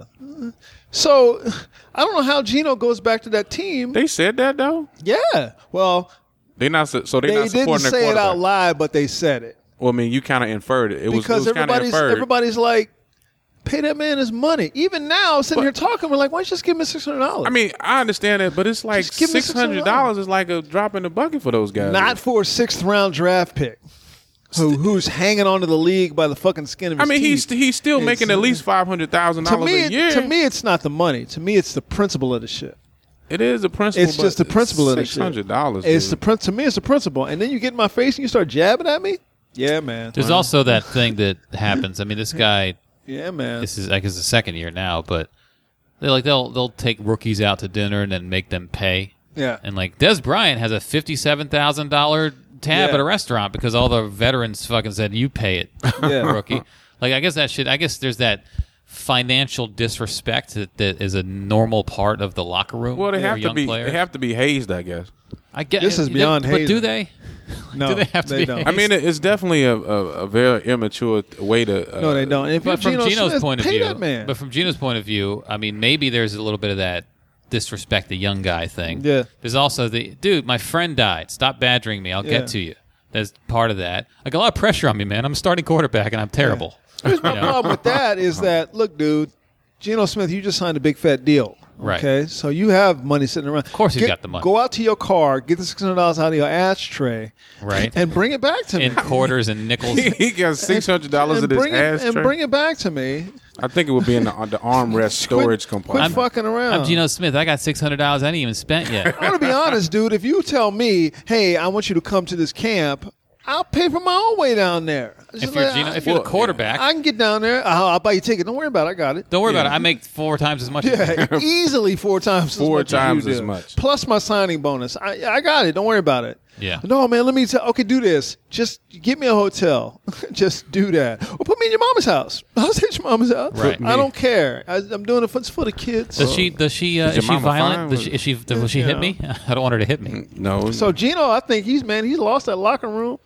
So I don't know how Geno goes back to that team. They said that though. Yeah. Well, They not su- so they they not didn't supporting their say it quarterback. out loud, but they said it. Well, I mean, you kind of inferred it. It was, it Because was kind of everybody's inferred. everybody's like, pay that man his money. Even now, sitting here talking, we're like, why don't you just give him six hundred dollars? I mean, I understand it, but it's like Just give me six hundred dollars is like a drop in the bucket for those guys. not for a sixth round draft pick. Who, who's hanging onto the league by the fucking skin of I his mean, he's teeth. he's still It's- making at least five hundred thousand to dollars me, a year. to me, it's not the money. To me, it's the principle of the shit. it is a principle. It's just the principle of the shit. Six hundred dollars. It's the prin- to me, it's the principle. And then you get in my face and you start jabbing at me. Yeah, man. There's also that thing that happens. I mean, this guy, yeah, man. this is, I guess, the second year now, but they like they'll they'll take rookies out to dinner and then make them pay. Yeah. And like Des Bryant has a fifty-seven thousand dollar tab Yeah. at a restaurant because all the veterans fucking said you pay it, Yeah. rookie. Like I guess that shit. I guess there's that financial disrespect that, that is a normal part of the locker room. well, they for have to young be. players. They have to be hazed, I guess. I get This is beyond But do hazing. they? no, do they have to be don't. I mean, it- it's definitely a, a, a very immature way to. Uh, no, they don't. And if But you're from Geno Geno's Smith, point of pay view, that man. but from Geno's point of view, I mean, maybe there's a little bit of that disrespect the young guy thing. Yeah. There's also the dude, my friend died. Stop badgering me. I'll Yeah. get to you. That's part of that. I got a lot of pressure on me, man. I'm a starting quarterback and I'm terrible. Here's my You know? problem with that is that, look, dude, Geno Smith, you just signed a big fat deal. Right. Okay, so you have money sitting around. Of course he's got the money. Go out to your car, get the six hundred dollars out of your ashtray, Right. and bring it back to me. In quarters and nickels. he got six hundred dollars in and his bring it, ass and tray. bring it back to me. I think it would be in the, on the armrest storage Quit compartment. fucking around. I'm Geno Smith. I got six hundred dollars I ain't even spent yet. I'm gonna be honest, dude. If you tell me, "Hey, I want you to come to this camp," I'll pay for my own way down there. Just If you're like, Geno, I, if you're the Well, quarterback, I can get down there. I'll, I'll buy you a ticket. Don't worry about it. I got it. don't worry about it. I make four times as much. as you. Yeah, easily four times. Four as much times as, you as do. much. Plus my signing bonus. I I got it. Don't worry about it. Yeah. No, man. Let me tell. Okay, do this. Just get me a hotel. Just do that. Or put me in your mama's house. I'll stay at your mama's house. Right. I don't care. I, I'm doing it for, it's for the kids. Does she? Does she? Uh, Is is your she mama violent? fine Does with she, it? is she? Will she Yeah. hit me? I don't want her to hit me. No, So Geno, I think he's man. He's lost that locker room.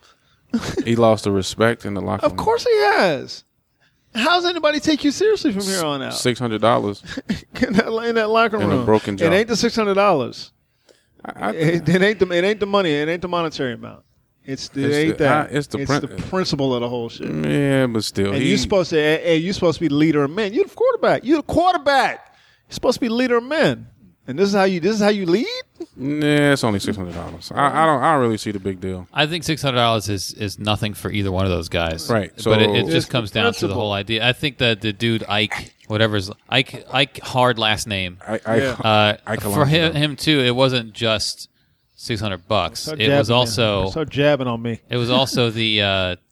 he lost the respect in the locker room. Of course he has. How's anybody take you seriously from here on out? six hundred dollars. in, that, in that locker And a room, broken jaw. It ain't the six hundred dollars. I, It, it ain't the it ain't the money. It ain't the monetary amount. It's the, It's it ain't the- that. I- it's the it's prin- the principle of the whole shit. yeah, but still, And he, you're supposed to. And you're supposed to be the leader of men. You're the quarterback. You're the quarterback. You're supposed to be the leader of men. And this is how you. This is how you lead. Nah, it's only six hundred dollars. I, I don't. I don't really see the big deal. I think six hundred dollars is, is nothing for either one of those guys. Right, so- but it, it It's just the comes down to the principle. whole idea. I think that the dude Ike, whatever's Ike, Ike hard last name. I, I, Yeah. Uh, Ike for him, Alonso. him too. It wasn't just six hundred bucks. Start It was jabbing, also Start jabbing on me. it was also the uh,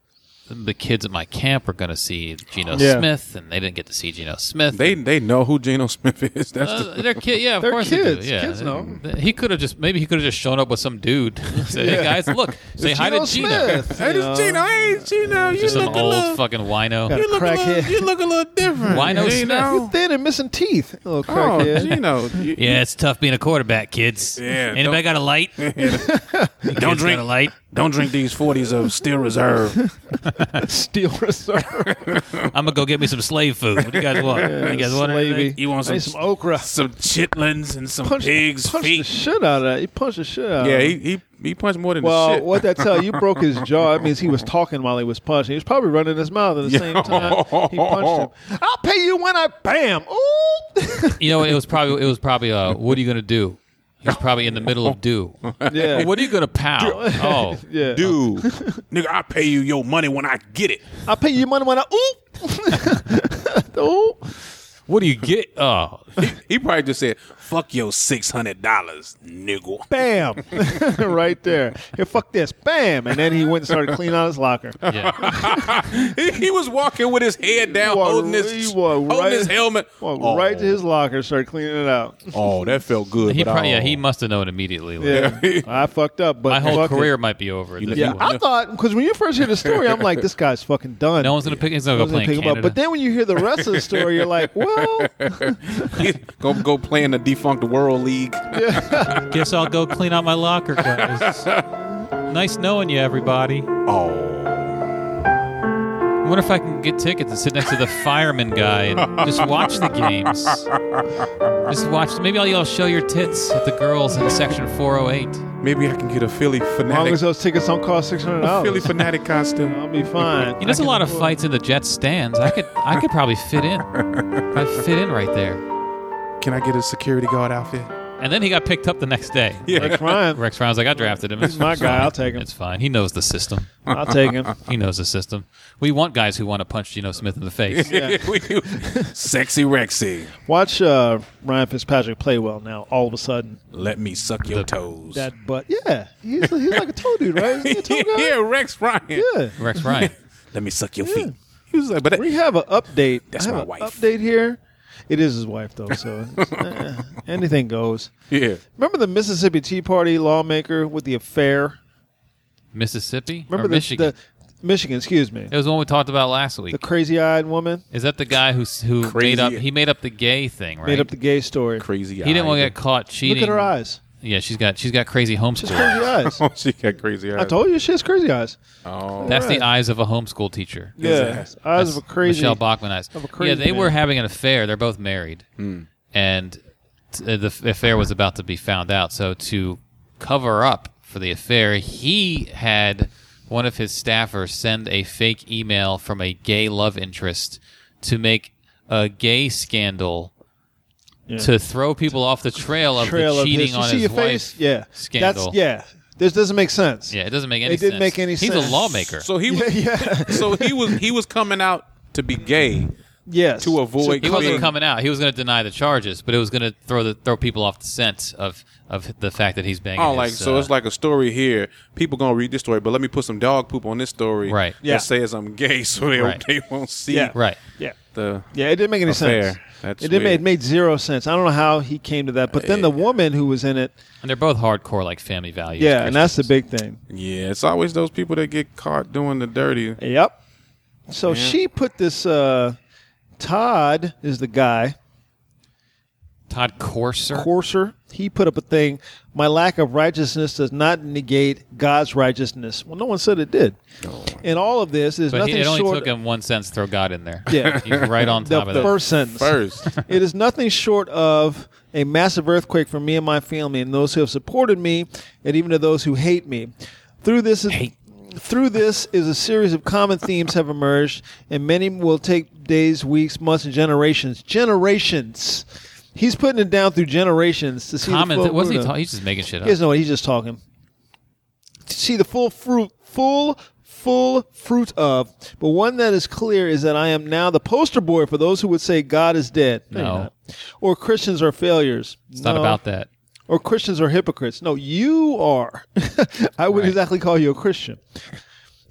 the kids at my camp were going to see Geno Yeah. Smith, and they didn't get to see Geno Smith. They they know who Geno Smith is. That's Uh, the, they're kid, yeah, of They're course kids. they do. Yeah, Kids know. He could have just maybe he could have just shown up with some dude. Say, hey guys, look, say hi Geno to Geno. Smith, hey, you this know. Geno. Hey, Geno. You Just some look a old little. fucking wino. Got a You look a little. crackhead. You look a little different. Wino Geno. Smith. Thin and missing teeth. Little Oh, crackhead. Geno. You- Yeah, it's tough being a quarterback, kids. Yeah, Anybody don't- got a light? Don't drink. Got a light. Don't drink these forties of Steel Reserve. Steel Reserve. I'm gonna go get me some slave food. What do you guys want? you guys want Slavey. anything? You want I need some some okra. some chitlins and some Punch, pigs punched the feet? shit out of that. He punched the shit out Yeah, of he, him. he he punched more than Well, the shit. what that tell you? You broke his jaw. That means he was talking while he was punching. He was probably running his mouth at the same time. He punched him. I'll pay you when I bam. Ooh. You know, it was probably it was probably uh, what are you gonna do? He's probably in the middle of do. Yeah. Well, what are you gonna pow? Oh, Yeah. Dude, nigga, I pay you your money when I get it. I'll pay you money when I ooh. Ooh. what do you get? Oh, He probably just said, "Fuck your six hundred dollars, nigga." Bam. Right there. Here, fuck this. Bam. And then he went and started cleaning out his locker. yeah. he, he was walking with his head down, Walked- holding his he walked holding right- his helmet. Walked oh. right to his locker, started cleaning it out. Oh, that felt good. He but probably, oh. yeah, he must have known immediately. Like, Yeah. I fucked up, but my whole fuck it. career might be over. At this Yeah, point. I thought because when you first hear the story, I'm like, this guy's fucking done. no one's gonna pick. He's gonna No go one's play gonna in pick him up. Canada. But then when you hear the rest of the story, you're like, well, go go play in the defunct World League. guess I'll go clean out my locker, guys. Nice knowing you, everybody. Oh, I wonder if I can get tickets and sit next to the fireman guy and just watch the games. Just watch. Maybe I'll, I'll show your tits at the girls in section four oh eight. maybe I can get a Philly as long fanatic, as those tickets don't cost six hundred a Philly dollars, fanatic costume. I'll be fine. You know, there's a lot of fights in the Jets stands. I could, I could probably fit in. I fit in right there. Can I get a security guard outfit? And then he got picked up the next day. Rex Ryan, Rex Ryan's like, I drafted him. It's he's my guy. fine. I'll take him. It's fine. He knows the system. I'll take him. He knows the system. We want guys who want to punch Geno Smith in the face. Yeah. Sexy Rexy, Watch uh, Ryan Fitzpatrick play well now. All of a sudden, let me suck your toes. that butt. Yeah, he's he's like a toe dude, right? Isn't he a toe guy? yeah, Rex Ryan. Yeah. Rex Ryan. Let me suck your feet. He was like, but that, We have an update. That's I have my an wife. Update here. It is his wife though, so eh, anything goes. yeah. Remember the Mississippi Tea Party lawmaker with the affair? Mississippi Remember or the, Michigan? the Michigan? Excuse me. It was the one we talked about last week. The crazy-eyed woman Is that the guy who who Crazy. made up? He made up the gay thing, right? made up the gay story. Crazy. he didn't want to get caught cheating. Look at her eyes. Yeah, she's got she's got crazy She's homeschool. crazy eyes. Oh, she got crazy eyes. I told you she has crazy eyes. Oh, That's the Right. eyes of a homeschool teacher. Yeah, ass. eyes That's of a crazy. Michelle Bachman eyes. of a crazy yeah, they were man. having an affair. They're both married, and t- uh, the f- affair was about to be found out. So to cover up for the affair, he had one of his staffers send a fake email from a gay love interest to make a gay scandal Yeah. to throw people off the trail of Trail the of cheating his. You on see his your wife face? Yeah, scandal. That's yeah. This doesn't make sense. Yeah, it doesn't make any It sense. didn't make any He's sense. a lawmaker. so he Yeah, was. yeah. So he was. He was coming out to be gay Yes. to avoid. He wasn't being- coming out. He was going to deny the charges, but it was going to throw the throw people off the scent of of the fact that he's banging. Oh, his, like so uh, it's like a story here. People gonna read this story, but let me put some dog poop on this story. Right. Yeah. That says I'm gay, so they, Right. they won't see Yeah. right. Yeah. the. Yeah, it didn't make any Affair. sense. That's it didn't make, weird. it made zero sense. I don't know how he came to that, but then the woman who was in it, And they're both hardcore, like family values. yeah, and that's the Christians. big thing. Yeah, it's always those people that get caught doing the dirty. Yep. So she put this. Uh, Todd is the guy. Todd Corser. Courser. He put up a thing. My lack of righteousness does not negate God's righteousness. Well, no one said it did. And all of this is but he, nothing it only short. took him one sentence to throw God in there. Yeah. He's right on the top of that. first sentence. First, It is nothing short of a massive earthquake for me and my family and those who have supported me, and even to those who hate me. Through this is through this is a series of common themes have emerged, and many will take days, weeks, months, and generations. Generations. He's putting it down through generations to see Common. the full Wasn't he fruit of- talking? He's just making shit He up. doesn't know what he's just talking. To see the full fruit, full, full fruit of. But one that is clear is that I am now the poster boy for those who would say God is dead. No. you're not. Or Christians are failures. It's not about that. Or Christians are hypocrites. No, you are. I wouldn't Right. exactly call you a Christian.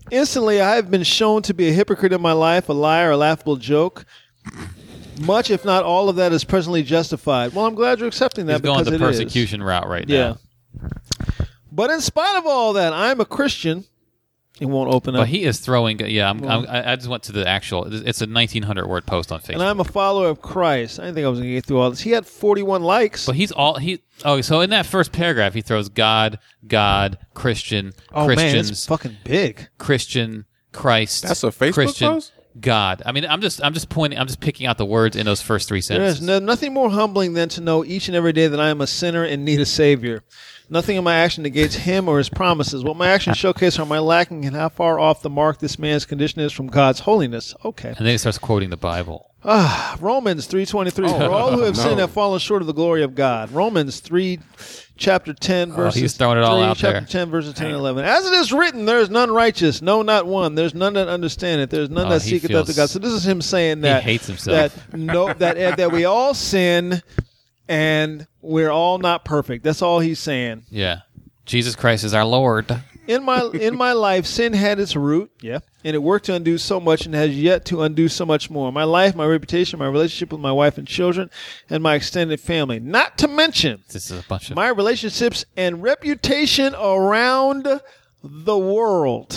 Instantly, I have been shown to be a hypocrite in my life, a liar, a laughable joke. Much, if not all of that, is presently justified. Well, I'm glad you're accepting that He's because going the it is. persecution route right Yeah. now. But in spite of all that, I'm a Christian. He won't open up. But he is throwing. Yeah, I'm, I'm, I I just went to the actual. It's a nineteen hundred word post on Facebook. And I'm a follower of Christ. I didn't think I was going to get through all this. He had forty-one likes. But he's all he. Oh, so in that first paragraph, he throws God, God, Christian, oh, man, Christians, it's fucking big. Christian, Christ. That's a Facebook Christian, post? God. I mean, I'm just, I'm just pointing. I'm just picking out the words in those first three There sentences. is no, nothing more humbling than to know each and every day that I am a sinner in need of Savior. Nothing in my action negates him or his promises. What my actions showcase are my lacking and how far off the mark this man's condition is from God's holiness. Okay. And then he starts quoting the Bible. Ah, Romans three twenty-three. For all who have no. sinned have fallen short of the glory of God. Romans three, chapter ten, verses. he's throwing it all three, out chapter there. ten, verses ten and eleven. As it is written, there is none righteous, no, not one. There's none that understand it. There's none Oh, that he seeketh feels- after God. So this is him saying that hates himself. That no, that uh, that we all sin, and we're all not perfect. That's all he's saying. Yeah. Jesus Christ is our Lord. In my in my life, sin had its root, yeah, and it worked to undo so much and has yet to undo so much more. My life, my reputation, my relationship with my wife and children, and my extended family. Not to mention This is a bunch of. my relationships and reputation around the world.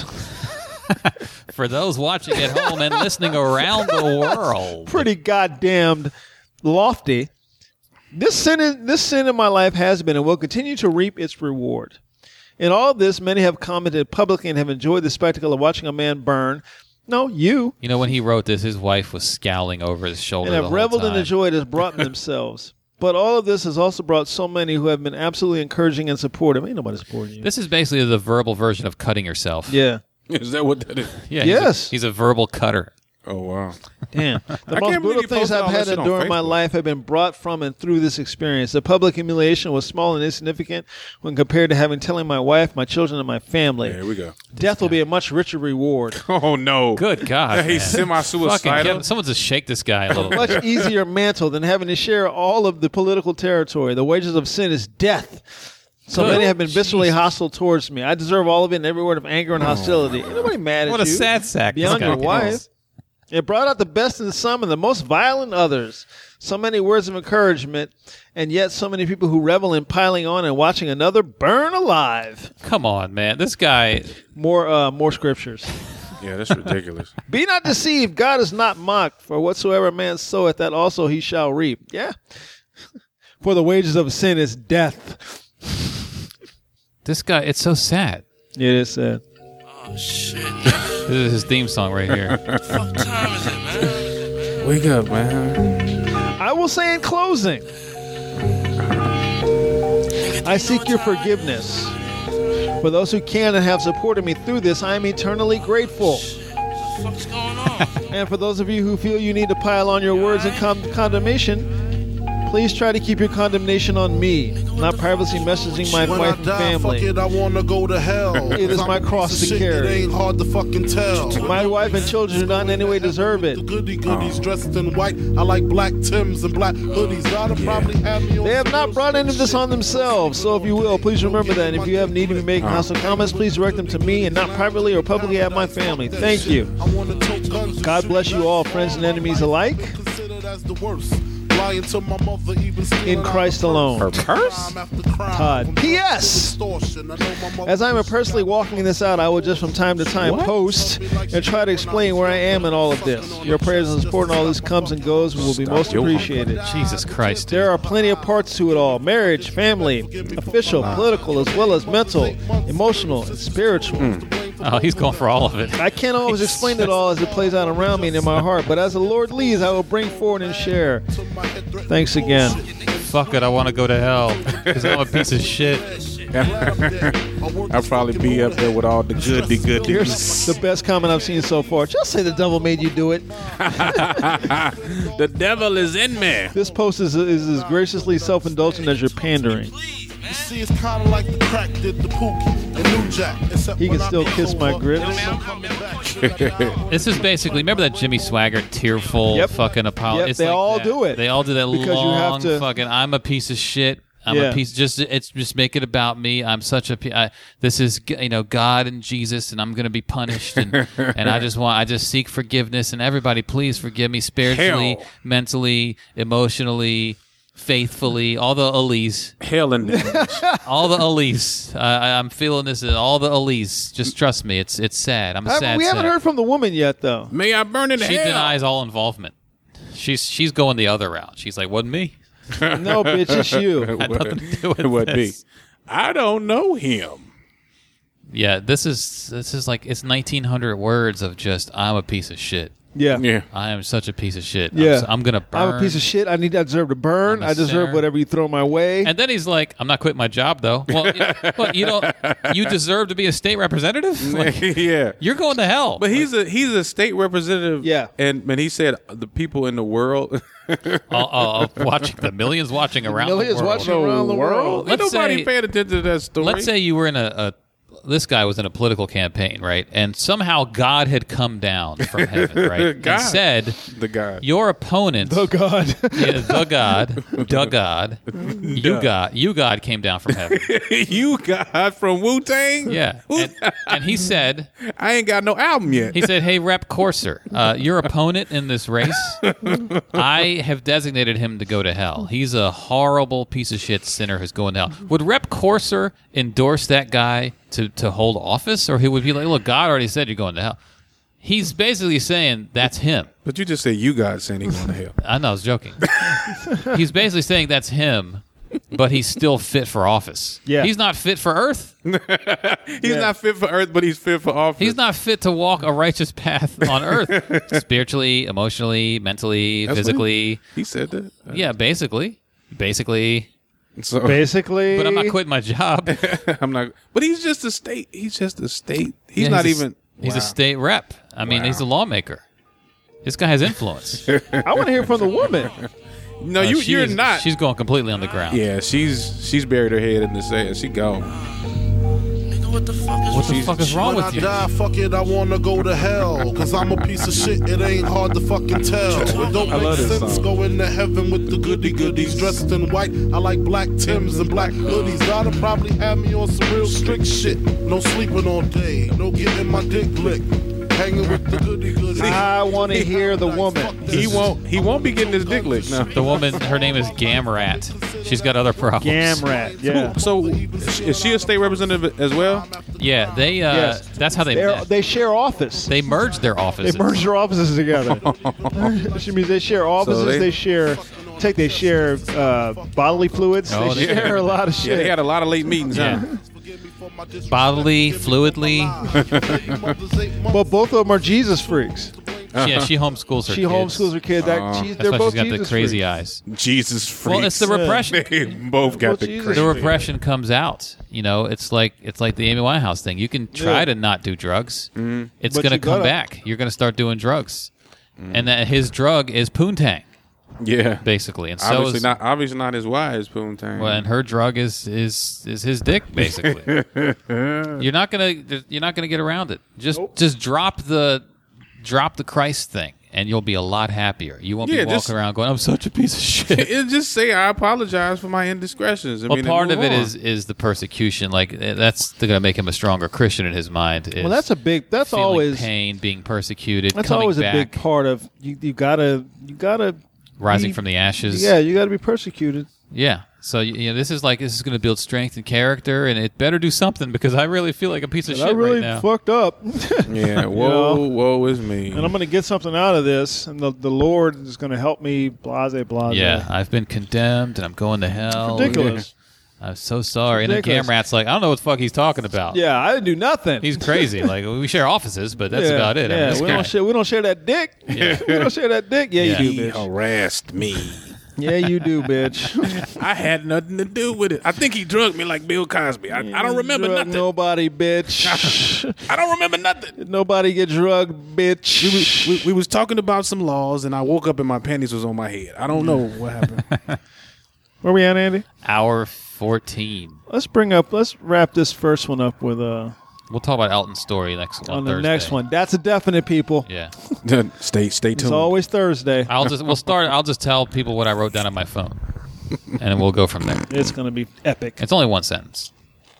For those watching at home and listening around the world. Pretty goddamned lofty. This sin, in, this sin in my life has been and will continue to reap its reward. In all of this, many have commented publicly and have enjoyed the spectacle of watching a man burn. No, you. You know, when he wrote this, his wife was scowling over his shoulder And the have whole reveled in time. the joy it has brought in themselves. But all of this has also brought so many who have been absolutely encouraging and supportive. Ain't nobody supporting you. This is basically the verbal version of cutting yourself. Yeah. Is that what that is? Yeah, Yes. He's a, he's a verbal cutter. Oh, wow. Damn. The I most can't believe brutal you things posted I've all had that shit on during my Facebook. life have been brought from and through this experience. The public humiliation was small and insignificant when compared to having telling my wife, my children, and my family. Here we go. Death will be a much richer reward. Oh, no. Good God. Yeah, he's man. Fucking semi-suicidal. get- Someone just shake this guy a little bit. Much easier mantle than having to share all of the political territory. The wages of sin is death. So Good. many have been viscerally Jesus. hostile towards me. I deserve all of it and every word of anger and hostility. Ain't nobody mad at What a you. sad sack. this Beyond guy your is. wife. It brought out the best in some and the most vile in others. So many words of encouragement, and yet so many people who revel in piling on and watching another burn alive. Come on, man. This guy. More, uh, more scriptures. Yeah, that's ridiculous. Be not deceived. God is not mocked. For whatsoever a man soweth, that also he shall reap. Yeah. For the wages of sin is death. This guy. It's so sad. It is sad. Oh, shit. This is his theme song right here. Fuck time is it, man? Wake up, man. I will say in closing, I seek your forgiveness. For those who can and have supported me through this, I am eternally grateful. What the fuck's going on? And for those of you who feel you need to pile on your words and con- condemnation, please try to keep your condemnation on me, not privately messaging my When wife I and die, family. fuck it, I wanna go to hell. It is my I'm a cross piece to of shit, carry. It ain't hard to fucking tell. My wife and children do not in any way deserve it. The goody goodies dressed in white. I like black Tims and black hoodies. Gotta probably have me on They have some not real brought any of this shit. on themselves, so if you will, please remember that. And if you have need to be making hostile comments, please direct them to me and not privately or publicly at my family. Thank you. I wanna tote guns and God shit bless you like all, friends and enemies alike. considered as the worst. Lying to my mother, even stealing In out Christ the alone. purse. Crime after crime. Todd. P S. Extortion. I know my mother- As I am personally walking this out, I will just from time to time post and try to explain where I am in all of this. Your prayers and support in all this comes and goes will be most appreciated. Jesus Christ. There are plenty of parts to it all: marriage, family, official, political, as well as mental, emotional, and spiritual. Oh, he's going for all of it. I can't always explain it all as it plays out around me and in my heart, but as the Lord leads, I will bring forward and share. Thanks again. Fuck it. I want to go to hell because I'm a piece of shit. I'll probably be up there with all the goody goodies. Here's the best comment I've seen so far. Just say the devil made you do it. The devil is in me. This post is, is as graciously self-indulgent as you're pandering. You see, it's kind of like the crack did the Pookie and New Jack. Except He can when I still be kiss my sober, grits. and I'm coming back. This is basically, remember that Jimmy Swaggart tearful Yep. fucking apology? Yep, It's they like all that. do it. They all do that Because you long have to- fucking, I'm a piece of shit. I'm Yeah. a piece. Just it's just make it about me. I'm such a. pe- I, this is you know God and Jesus, and I'm going to be punished, and and I just want I just seek forgiveness, and everybody please forgive me spiritually, Hell. mentally, emotionally, faithfully, all the Elise, Hell and all the Elise. I, I'm feeling this. All the Elise. Just trust me. It's it's sad. I'm a Haven't- sad. we haven't sack. heard from the woman yet, though. May I burn in She hell. denies all involvement. She's she's going the other route. She's like, wasn't me. No, bitch, it's you. Had nothing to do with It would be. this. I don't know him. Yeah, this is this is like it's nineteen hundred words of just I'm a piece of shit. Yeah. Yeah. I am such a piece of shit. Yeah. I'm, s- I'm gonna burn. I'm a piece of shit. I need. I deserve to burn. I'm a I deserve sinner. whatever you throw my way. And then he's like, I'm not quitting my job though. Well, you, well, you don't. You deserve to be a state representative. Like, yeah. you're going to hell. But he's a he's a state representative. Yeah. And when he said the people in the world, I'll, I'll, I'll watching the millions watching around Millions the world. watching around the world. ain't Let's nobody say- paying attention to that story. Let's say you were in a, a this guy was in a political campaign, right? And somehow God had come down from heaven, right? God. And said, the guy. your opponent, Oh God. yeah, the God, the God, you God, you God came down from heaven. you got from Wu Tang? Yeah, and, and he said, I ain't got no album yet. he said, hey, Rep Corser, uh, your opponent in this race, I have designated him to go to hell. He's a horrible piece of shit sinner who's going to hell. Would Rep Corser endorse that guy to, to hold office, or he would be like, look, God already said you're going to hell? He's basically saying that's him. But you just said you got saying he going to hell. I know, I was joking. He's basically saying that's him, but he's still fit for office. Yeah. He's not fit for earth. He's not fit for earth, but he's fit for office. He's not fit to walk a righteous path on earth, spiritually, emotionally, mentally, That's what physically. He said that. Yeah, basically. Basically. So Basically. But I'm not quitting my job. I'm not. But he's just a state. He's just a state. He's Yeah, not a- even. He's Wow. a state rep. I mean, Wow. he's a lawmaker. This guy has influence. I want to hear from the woman. No, Uh, you. she You're is- not. She's going completely on the ground. Yeah, she's she's buried her head in the sand. She gone. What the fuck is What the fuck is wrong When with I you? die, fuck it, I wanna go to hell. Cause I'm a piece of shit, it ain't hard to fucking tell. It don't I make love this sense song. going to heaven with the goody goodies. Dressed in white, I like black Tims and black hoodies. Gotta probably have me on some real strict shit. No sleeping all day, no getting my dick licked. Hanging with the goody goodies. I want to hear the woman. He won't. He won't be getting his dick licked now. The woman, her name is Gamrat. She's got other problems. Gamrat. Yeah. So is she a state representative as well? Yeah, they. Uh, Yes. That's how they They're, met. they share office. They merged their They offices. merge their offices together. Which means they share offices. they- they, share. Take. They share uh, bodily fluids. Oh, they they- share a lot of Yeah, shit. they had a lot of late meetings. Yeah. Huh? Bodily, fluidly. But both of them are Jesus freaks. Yeah, she homeschools her She kids. homeschools her kid. That Uh, she's, That's they're why both she's got Jesus the crazy freaks. eyes. Jesus freaks. Well, it's the repression. They both got Well, the Jesus crazy. The repression comes out. You know, it's like it's like the Amy Winehouse thing. You can try Yeah. to not do drugs. Mm-hmm. It's But going to you come gotta. back. You're going to start doing drugs, Mm-hmm. and that his drug is poontang, Yeah. basically. And so Obviously is not. Obviously not his wife, Poontang. well, and her drug is is is his dick, basically. you're not gonna you're not gonna get around it. Just just drop the drop the Christ thing, and you'll be a lot happier. You won't Yeah, be walking just- around going, "I'm such a piece of shit." It just say I apologize for my indiscretions. I Well, mean, part and of it move on. is is the persecution. Like eh, that's going to make him a stronger Christian in his mind. Is Well, that's a big. That's feeling always. pain, being persecuted. That's coming always back, a big part of you. You gotta. You gotta. rising be- from the ashes. Yeah, you gotta be persecuted. yeah. So you you know, this is like this is going to build strength and character, and it better do something because I really feel like a piece of I shit really right now. fucked up. Yeah. Whoa, know? woe is me. And I'm going to get something out of this, and the, the Lord is going to help me. Blase, blase. Yeah, I've been condemned, and I'm going to hell. Ridiculous. I'm so sorry. And then Ridiculous. Gamrat's like, I don't know what the fuck he's talking about. Yeah, I didn't do nothing. He's crazy. Like we share offices, but that's yeah, about it. I mean, Yeah, this we guy- don't share. We don't share that dick. Yeah. we don't share that dick. Yeah, Yeah. you He do, bitch. harassed me. Yeah, you do, bitch. I had nothing to do with it. I think he drugged me like Bill Cosby. I, I don't remember Drug nothing. Nobody, bitch. I don't remember nothing. Nobody get drugged, bitch. We, was- we, we was talking about some laws, and I woke up and my panties was on my head. I don't know what happened. Where we at, Andy? Hour fourteen. Let's bring up. Let's wrap this first one up with uh We'll talk about Elton's story next on, on the Thursday. next one. That's a definite, people. Yeah, stay, stay tuned. It's always Thursday. I'll just we'll start. I'll just tell people what I wrote down on my phone. and we'll go from there. It's going to be epic. It's only one sentence.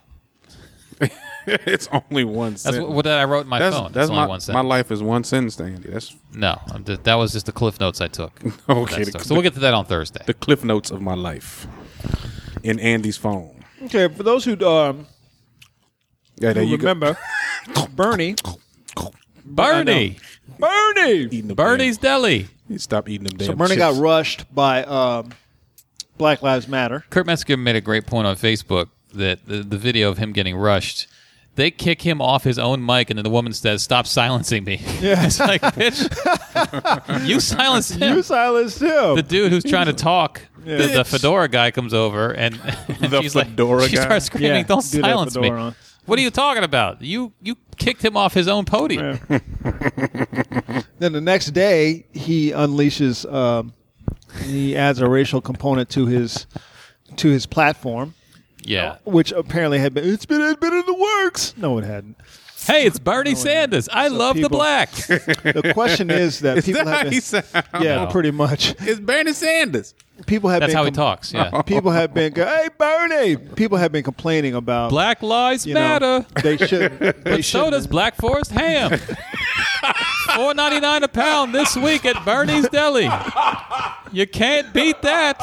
It's only one That's sentence. what, what I wrote in my that's, phone. That's it's only my, one my sentence. life is one sentence, Andy. That's No, I'm just- that was just the cliff notes I took. okay. That stuff. So we'll get to that on Thursday. The cliff notes of my life in Andy's phone. Okay, for those who um, Yeah, there who you remember, Bernie, Bernie, Bernie, go. Eating the Bernie's Deli. damn, stop eating them damn. so Bernie chips. got rushed by um, Black Lives Matter. Kurt Metzger made a great point on Facebook that the, the video of him getting rushed, they kick him off his own mic, and then the woman says, "Stop silencing me." Yeah. It's like, bitch, you silenced him. You silenced him. The dude who's trying to talk, Yeah. the, the fedora guy comes over, and, and The she's fedora like, she guy? starts screaming, Yeah, "Don't do that silence me!" fedora on. What are you talking about? You you kicked him off his own podium. Yeah. Then the next day, he unleashes. Um, he adds a racial component to his to his platform, Yeah. which apparently had been it's been it's been in the works. No, it hadn't. Hey, it's Bernie Sanders. I So love the people- blacks. The question is that Is people that have how been, he sounds? yeah, No. pretty much. It's Bernie Sanders. People have That's been how he com- talks. Yeah. People have been go- hey Bernie. People have been complaining about Black lives you know, matter. They should. They But so should. does Black Forest ham. Four ninety nine a pound this week at Bernie's Deli. You can't beat that.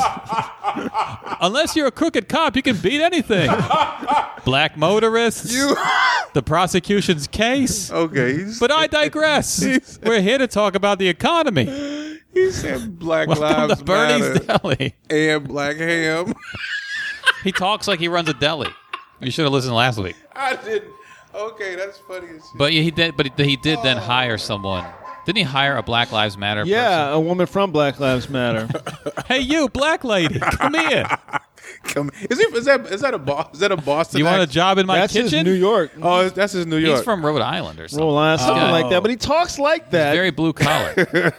Unless you're a crooked cop, you can beat anything. Black motorists. You The prosecution's case. okay? He's, But I digress. We're here to talk about the economy. he said Black Welcome Lives to Bernie's Matter Deli. and Black Ham. He talks like he runs a deli. You should have listened last week. I didn't. Okay, that's funny as shit. But he did. But he did then hire someone. Didn't he hire a Black Lives Matter Yeah, a woman from Black Lives Matter. person? Hey, you, black lady, come here. Come, is, he, is that is that a Boston? Is that a Boston? You want a accent? job in my That's kitchen? his New York. Oh, it's- that's his New York. He's from Rhode Island or something. Rhode Island, something Oh. like that. But he talks like that. Very blue collar.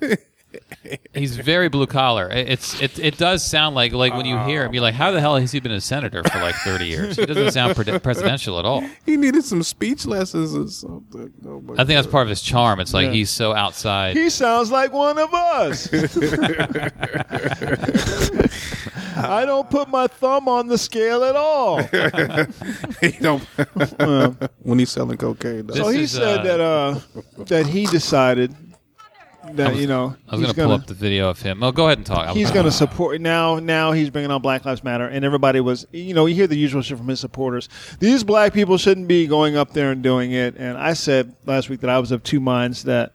He's very blue collar. It- It's it it does sound like like when you hear him, you're like, how the hell has he been a senator for like thirty years? He doesn't sound pre- presidential at all. He needed some speech lessons or something. Oh my I think that's part of his charm. It's like Yeah. he's so outside. He sounds like one of us. I don't put my thumb on the scale at all. he don't. when he's selling cocaine. Though. So This he is, said uh, that uh, that he decided that was- you know I was he's going to pull up the video of him. Oh, go ahead and talk. I was- he's going to support now. Now he's bringing on Black Lives Matter, and everybody was, you know, you hear the usual shit from his supporters. These black people shouldn't be going up there and doing it. And I said last week that I was of two minds that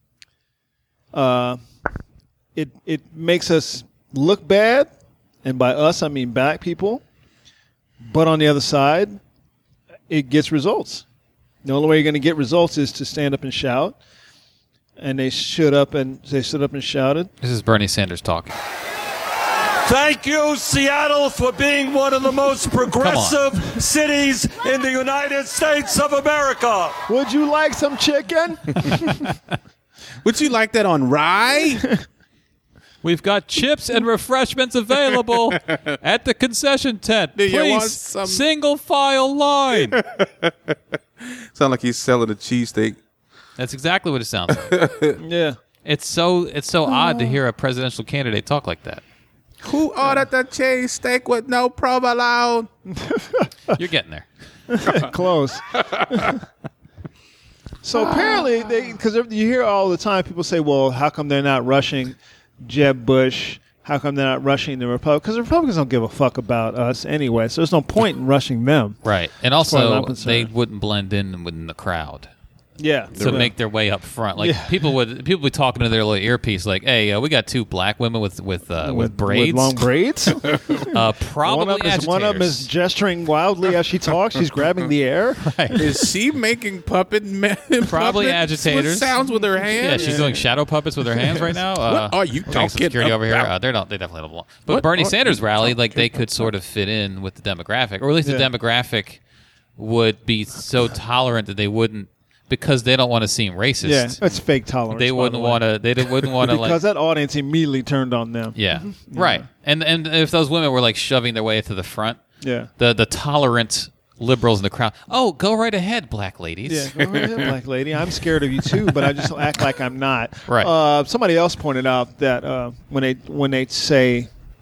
uh, it it makes us look bad, and by us I mean black people. But on the other side, it gets results. The only way you're going to get results is to stand up and shout. And they stood up and they stood up and shouted. This is Bernie Sanders talking. Thank you, Seattle, for being one of the most progressive cities in the United States of America. Would you like some chicken? Would you like that on rye? We've got chips and refreshments available at the concession tent. Do you want Please, some- single file line. Sound like he's selling a cheesesteak. That's exactly what it sounds like. Yeah. It's so it's so odd to hear a presidential candidate talk like that. Who ordered the cheesesteak with no provolone? You're getting there. Close. So apparently, they because you hear all the time people say, "Well, how come they're not rushing Jeb Bush? How come they're not rushing the Republicans? Because the Republicans don't give a fuck about us anyway. So there's no point in rushing them." Right. And far as I'm also, concerned. they wouldn't blend in within the crowd Yeah. to make their way up front. Like Yeah. people would people be talking to their little earpiece like, "Hey, uh, we got two black women with with uh, with, braids, long braids. uh, probably one, of them is, one of them is agitators." gesturing wildly as she talks. She's grabbing the air. Is she making puppet men? Probably puppet agitators. sounds with her Yeah, hands. she's doing shadow puppets with her hands right now. Uh, What are you we got talking security over here? about? Uh, they're not. They definitely don't belong. But What Bernie are Sanders you rally, like talking they could sort of fit in with the demographic, or at least Yeah. the demographic would be so tolerant that they wouldn't, because they don't want to seem racist. Yeah, that's fake tolerance. They by wouldn't the way. want to. They wouldn't want to because like. that audience immediately turned on them. Yeah, right. And and if those women were like shoving their way to the front, Yeah. the the tolerant liberals in the crowd. Oh, go right ahead, black ladies. Yeah, go ahead, black lady. I'm scared of you too, but I just act like I'm not. Right. Uh, somebody else pointed out that uh, when they when they say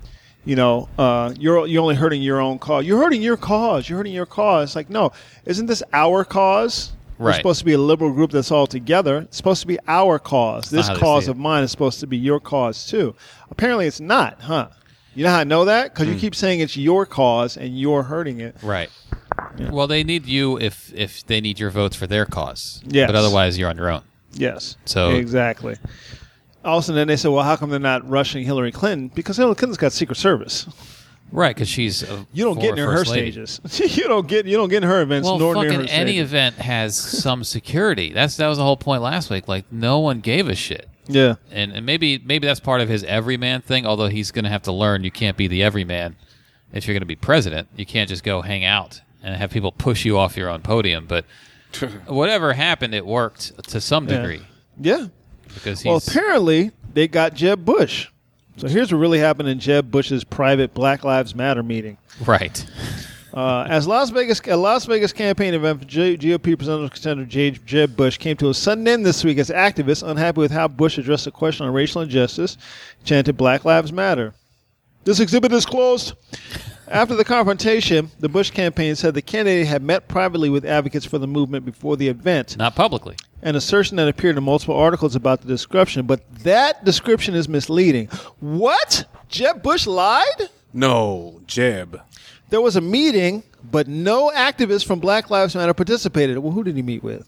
you know, uh, you're you're only hurting your own cause. You're hurting your cause. You're hurting your cause. Like, no, isn't this our cause? We're Right. supposed to be a liberal group that's all together. It's supposed to be our cause. This not how they cause see of it. mine is supposed to be your cause too. Apparently, it's not, huh? You know how I know that? Because you keep saying it's your cause and you're hurting it. Right. Well, they need you if if they need your votes for their cause. Yes. But otherwise, you're on your own. Yes. So- exactly. Also, then they said, well, how come they're not rushing Hillary Clinton? Because Hillary Clinton's got Secret Service. Right, because she's a You don't get near former her First Lady. stages. you don't get you don't get in her events. Well, nor near fucking her any stages. event has some security. That's that was the whole point last week. Like no one gave a shit. Yeah. And, and maybe maybe that's part of his everyman thing. Although he's going to have to learn you can't be the everyman if you're going to be president. You can't just go hang out and have people push you off your own podium. But whatever happened, it worked to some Yeah. degree Yeah. because he's Well, apparently they got Jeb Bush. So here's what really happened in Jeb Bush's private Black Lives Matter meeting. right. Uh, as Las Vegas, a Las Vegas campaign event for G- GOP presidential contender J- Jeb Bush came to a sudden end this week as activists, unhappy with how Bush addressed the question on racial injustice, chanted Black Lives Matter. This exhibit is closed. After the confrontation, the Bush campaign said the candidate had met privately with advocates for the movement before the event, Not publicly. an assertion that appeared in multiple articles about the description, but that description is misleading. What? Jeb Bush lied? No, Jeb. There was a meeting, but no activists from Black Lives Matter participated. Well, who did he meet with?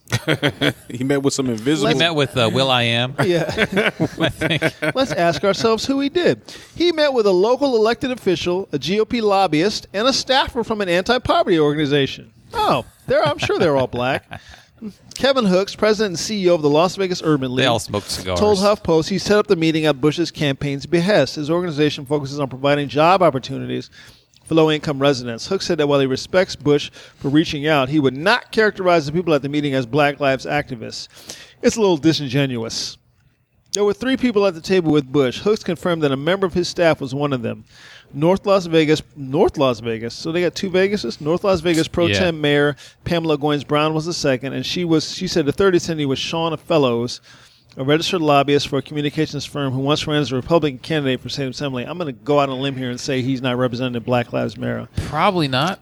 He met with some invisible. We met with uh, Will I Am. Yeah. I think. Let's ask ourselves who he did. He met with a local elected official, a G O P lobbyist, and a staffer from an anti-poverty organization. Oh, they're, I'm sure they're all black. Kevin Hooks, president and C E O of the Las Vegas Urban League, They all smoked cigars. told HuffPost he set up the meeting at Bush's campaign's behest. His organization focuses on providing job opportunities for low-income residents. Hooks said that while he respects Bush for reaching out, he would not characterize the people at the meeting as Black Lives activists. It's a little disingenuous. There were three people at the table with Bush. Hooks confirmed that a member of his staff was one of them. North Las Vegas, North Las Vegas. So they got two Vegases. North Las Vegas Pro Yeah. Tem Mayor Pamela Goins Brown was the second, and she was. She said the third attendee was Shauna Fellows, a registered lobbyist for a communications firm who once ran as a Republican candidate for state assembly. I'm going to go out on a limb here and say he's not representing Black Lives Matter. Probably not.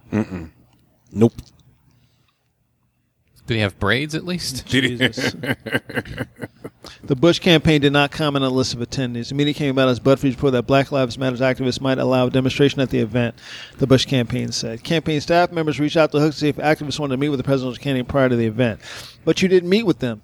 Nope. Did he have braids at least? Jesus. The Bush campaign did not comment on the list of attendees. The meeting came about as BuzzFeed reported that Black Lives Matter activists might allow a demonstration at the event, the Bush campaign said. Campaign staff members reached out to Hooks to see if activists wanted to meet with the presidential candidate prior to the event. But you didn't meet with them.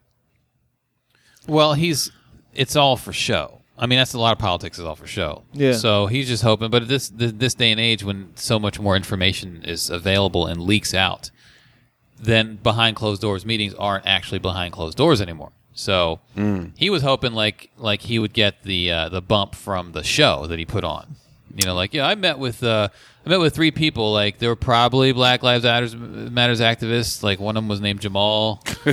Well, he's it's all for show. I mean, that's a lot of politics is all for show. Yeah. So he's just hoping. But at this th- this day and age, when so much more information is available and leaks out, then behind closed doors meetings aren't actually behind closed doors anymore. So he was hoping like like he would get the uh, the bump from the show that he put on. You know, like yeah, I met with uh, I met with three people. Like they were probably Black Lives Matters, Matters activists. Like one of them was named Jamal. so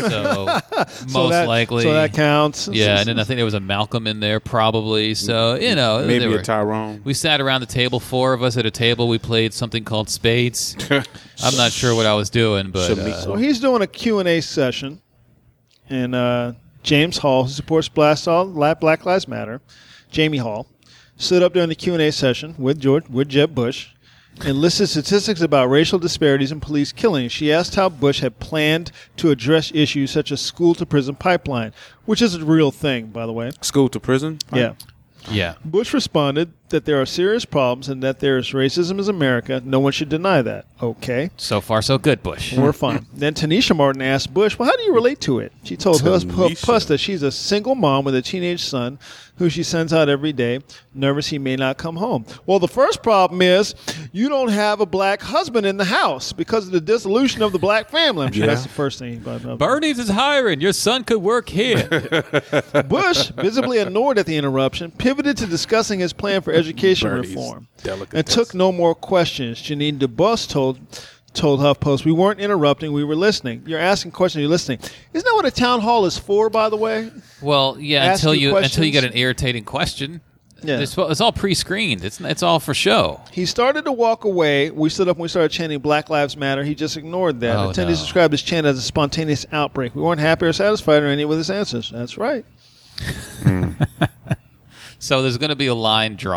most so that, likely, So that counts. yeah, and then I think there was a Malcolm in there probably. So, you know. Maybe they a were- Tyrone. We sat around the table, four of us at a table. We played something called Spades. I'm not sure what I was doing, but uh, So he's doing a Q and A session, and uh, James Hall, who supports Blast All, Black Lives Matter, Jamie Hall, stood up during the Q and A session with George, with Jeb Bush, and listed statistics about racial disparities and police killings. She asked how Bush had planned to address issues such as school-to-prison pipeline, which is a real thing, by the way. School to prison? Yeah. yeah. Bush responded that there are serious problems and that there is racism in America. No one should deny that. Okay. So far, so good, Bush. We're fine. Then Tanisha Martin asked Bush, well, how do you relate to it? She told Hus- Tanisha. Puss that she's a single mom with a teenage son who she sends out every day, nervous he may not come home. Well, the first problem is you don't have a black husband in the house because of the dissolution of the black family. I'm sure Yeah. that's the first thing. But, Bernie's is hiring. Your son could work here. Bush, visibly annoyed at the interruption, pivoted to discussing his plan for education Bernie's reform delicatesse. and took no more questions. Janine DeBus told told HuffPost, we weren't interrupting, we were listening. You're asking questions, you're listening. Isn't that what a town hall is for, by the way? Well, yeah, Ask until you you until you questions. get an irritating question. Yeah. It's, it's all pre-screened. It's it's all for show. He started to walk away. We stood up and we started chanting Black Lives Matter. He just ignored that. Oh, Attendees no. described his chant as a spontaneous outbreak. We weren't happy or satisfied or any with his answers. That's right. So there's going to be a line drawn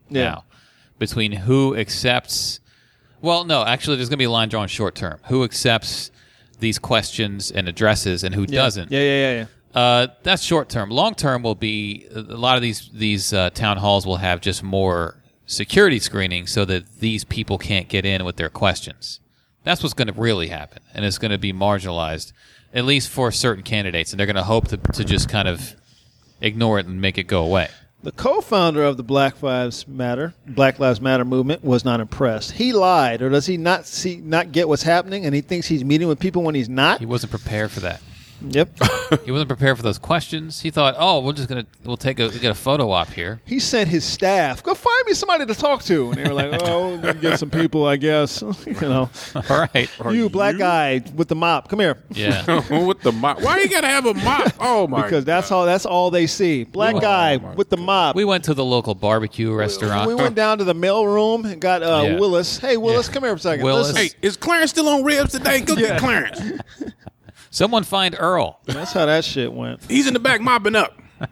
Yeah. now between who accepts. Well, no, actually, there's going to be a line drawn short term. Who accepts these questions and addresses, and who Yeah. doesn't? Yeah, yeah, yeah, yeah. Uh, that's short term. Long term will be a lot of these these uh, town halls will have just more security screening so that these people can't get in with their questions. That's what's going to really happen, and it's going to be marginalized, at least for certain candidates, and they're going to hope to to just kind of ignore it and make it go away. The co-founder of the Black Lives Matter, Black Lives Matter movement was not impressed. He lied, or does he not see, not get what's happening, and he thinks he's meeting with people when he's not? He wasn't prepared for that. Yep. He wasn't prepared for those questions. He thought, "Oh, we're just gonna we'll take a we get a photo op here." He sent his staff, go find me somebody to talk to. And they were like, oh, we're going to get some people, I guess. you know, All right. you black guy with the mop, come here. Yeah. with the mop. Why you gotta have a mop? Oh my! Because that's all that's all they see. Black Oh, guy my with the mop. We went to the local barbecue restaurant. We went down to the mail room and got uh, Yeah. Willis. Hey, Willis, Yeah. come here for a second. Willis. Listen. Hey, is Clarence still on ribs today? Go Yeah. get Clarence. Someone find Earl. That's how that shit went. He's in the back mopping up.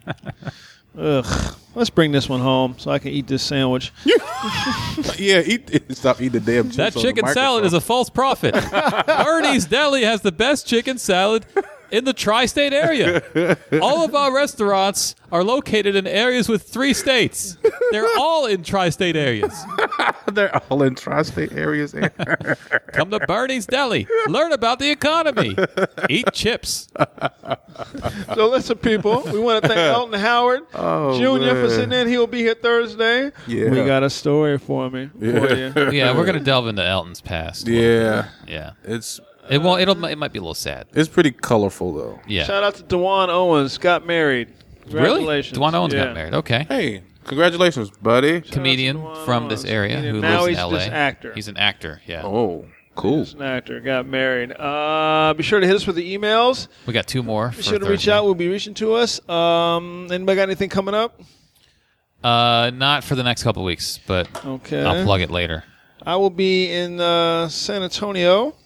Ugh. Let's bring this one home so I can eat this sandwich. Yeah, eat. Stop eating the damn chips. That on the chicken salad is a false prophet. Bernie's Deli has the best chicken salad in the tri-state area. All of our restaurants are located in areas with three states. They're all in tri-state areas. microphone. They're all in tri-state areas. Come to Bernie's Deli. Learn about the economy. Eat chips. So listen, people, we want to thank Elton Howard Oh, Junior for man. sitting in. He'll be here Thursday. Yeah. We got a story for me. For you. Yeah, we're gonna delve into Elton's past. Yeah, Yeah. it's It won't. It'll. It might be a little sad. it's pretty colorful though. Yeah. Shout out to Dewan Owens. Got married. Really? Congratulations. Dewan Owens Yeah. got married. Okay. Hey, congratulations, buddy. Comedian Dewan from this Owens. area Comedian. who Now lives he's in L A. just actor. He's an actor. Yeah. Oh, cool. He's an actor. Got married. Uh, be sure to hit us with the emails. We got two more. Be sure to reach out. We'll be reaching to us. Um, anybody got anything coming up? Uh, not for the next couple of weeks, but Okay. I'll plug it later. I will be in uh, San Antonio.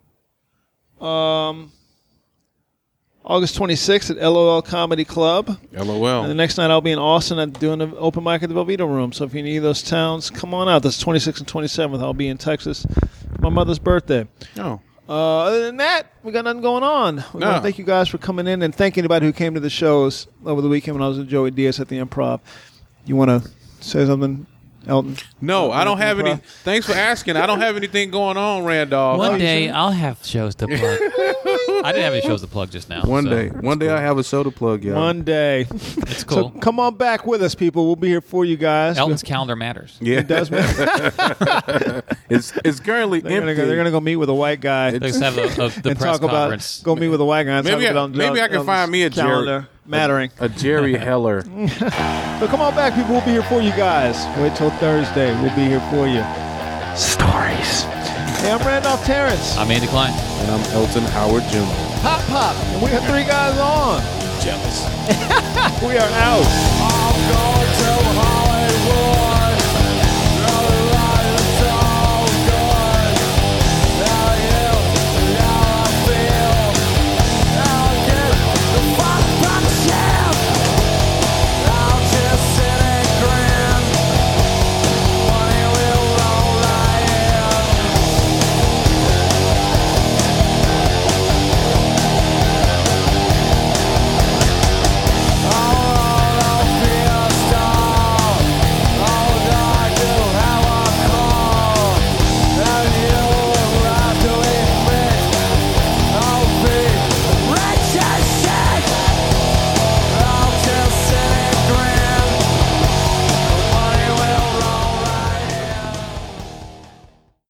Um, August twenty-sixth at L O L Comedy Club. And the LOL. next night I'll be in Austin at doing an open mic at the Velveeta Room. So if you need those towns, come on out. That's twenty-sixth and twenty-seventh. I'll be in Texas. My mother's birthday. Oh, Uh, other than that, we got nothing going on. We No. want to thank you guys for coming in and thank anybody who came to the shows over the weekend when I was with Joey Diaz at the Improv. You want to say something, Elton? no, I don't have any. Improv? Thanks for asking. I don't have anything going on, Randolph. One day I'll have shows to plug. I didn't have any shows to plug just now. One so day, one day I have a show to plug, y'all. One day. It's So cool. come on back with us, people. We'll be here for you guys. Elton's calendar matters. Yeah, It does matter. it's it's currently They're empty. gonna, go, they're gonna go meet with a white guy They just have a, a, the and press talk conference. about go meet with a white guy. And Maybe talk I- about maybe I can Elton's find me a Jerry- calendar mattering. a Jerry Heller. So come on back, people. We'll be here for you guys. Wait till Thursday. We'll be here for you. Stories. Hey, I'm Randolph Terrence. I'm Andy Klein. And I'm Elton Howard Junior Pop Pop. And we have three guys on. Jealous. We are out.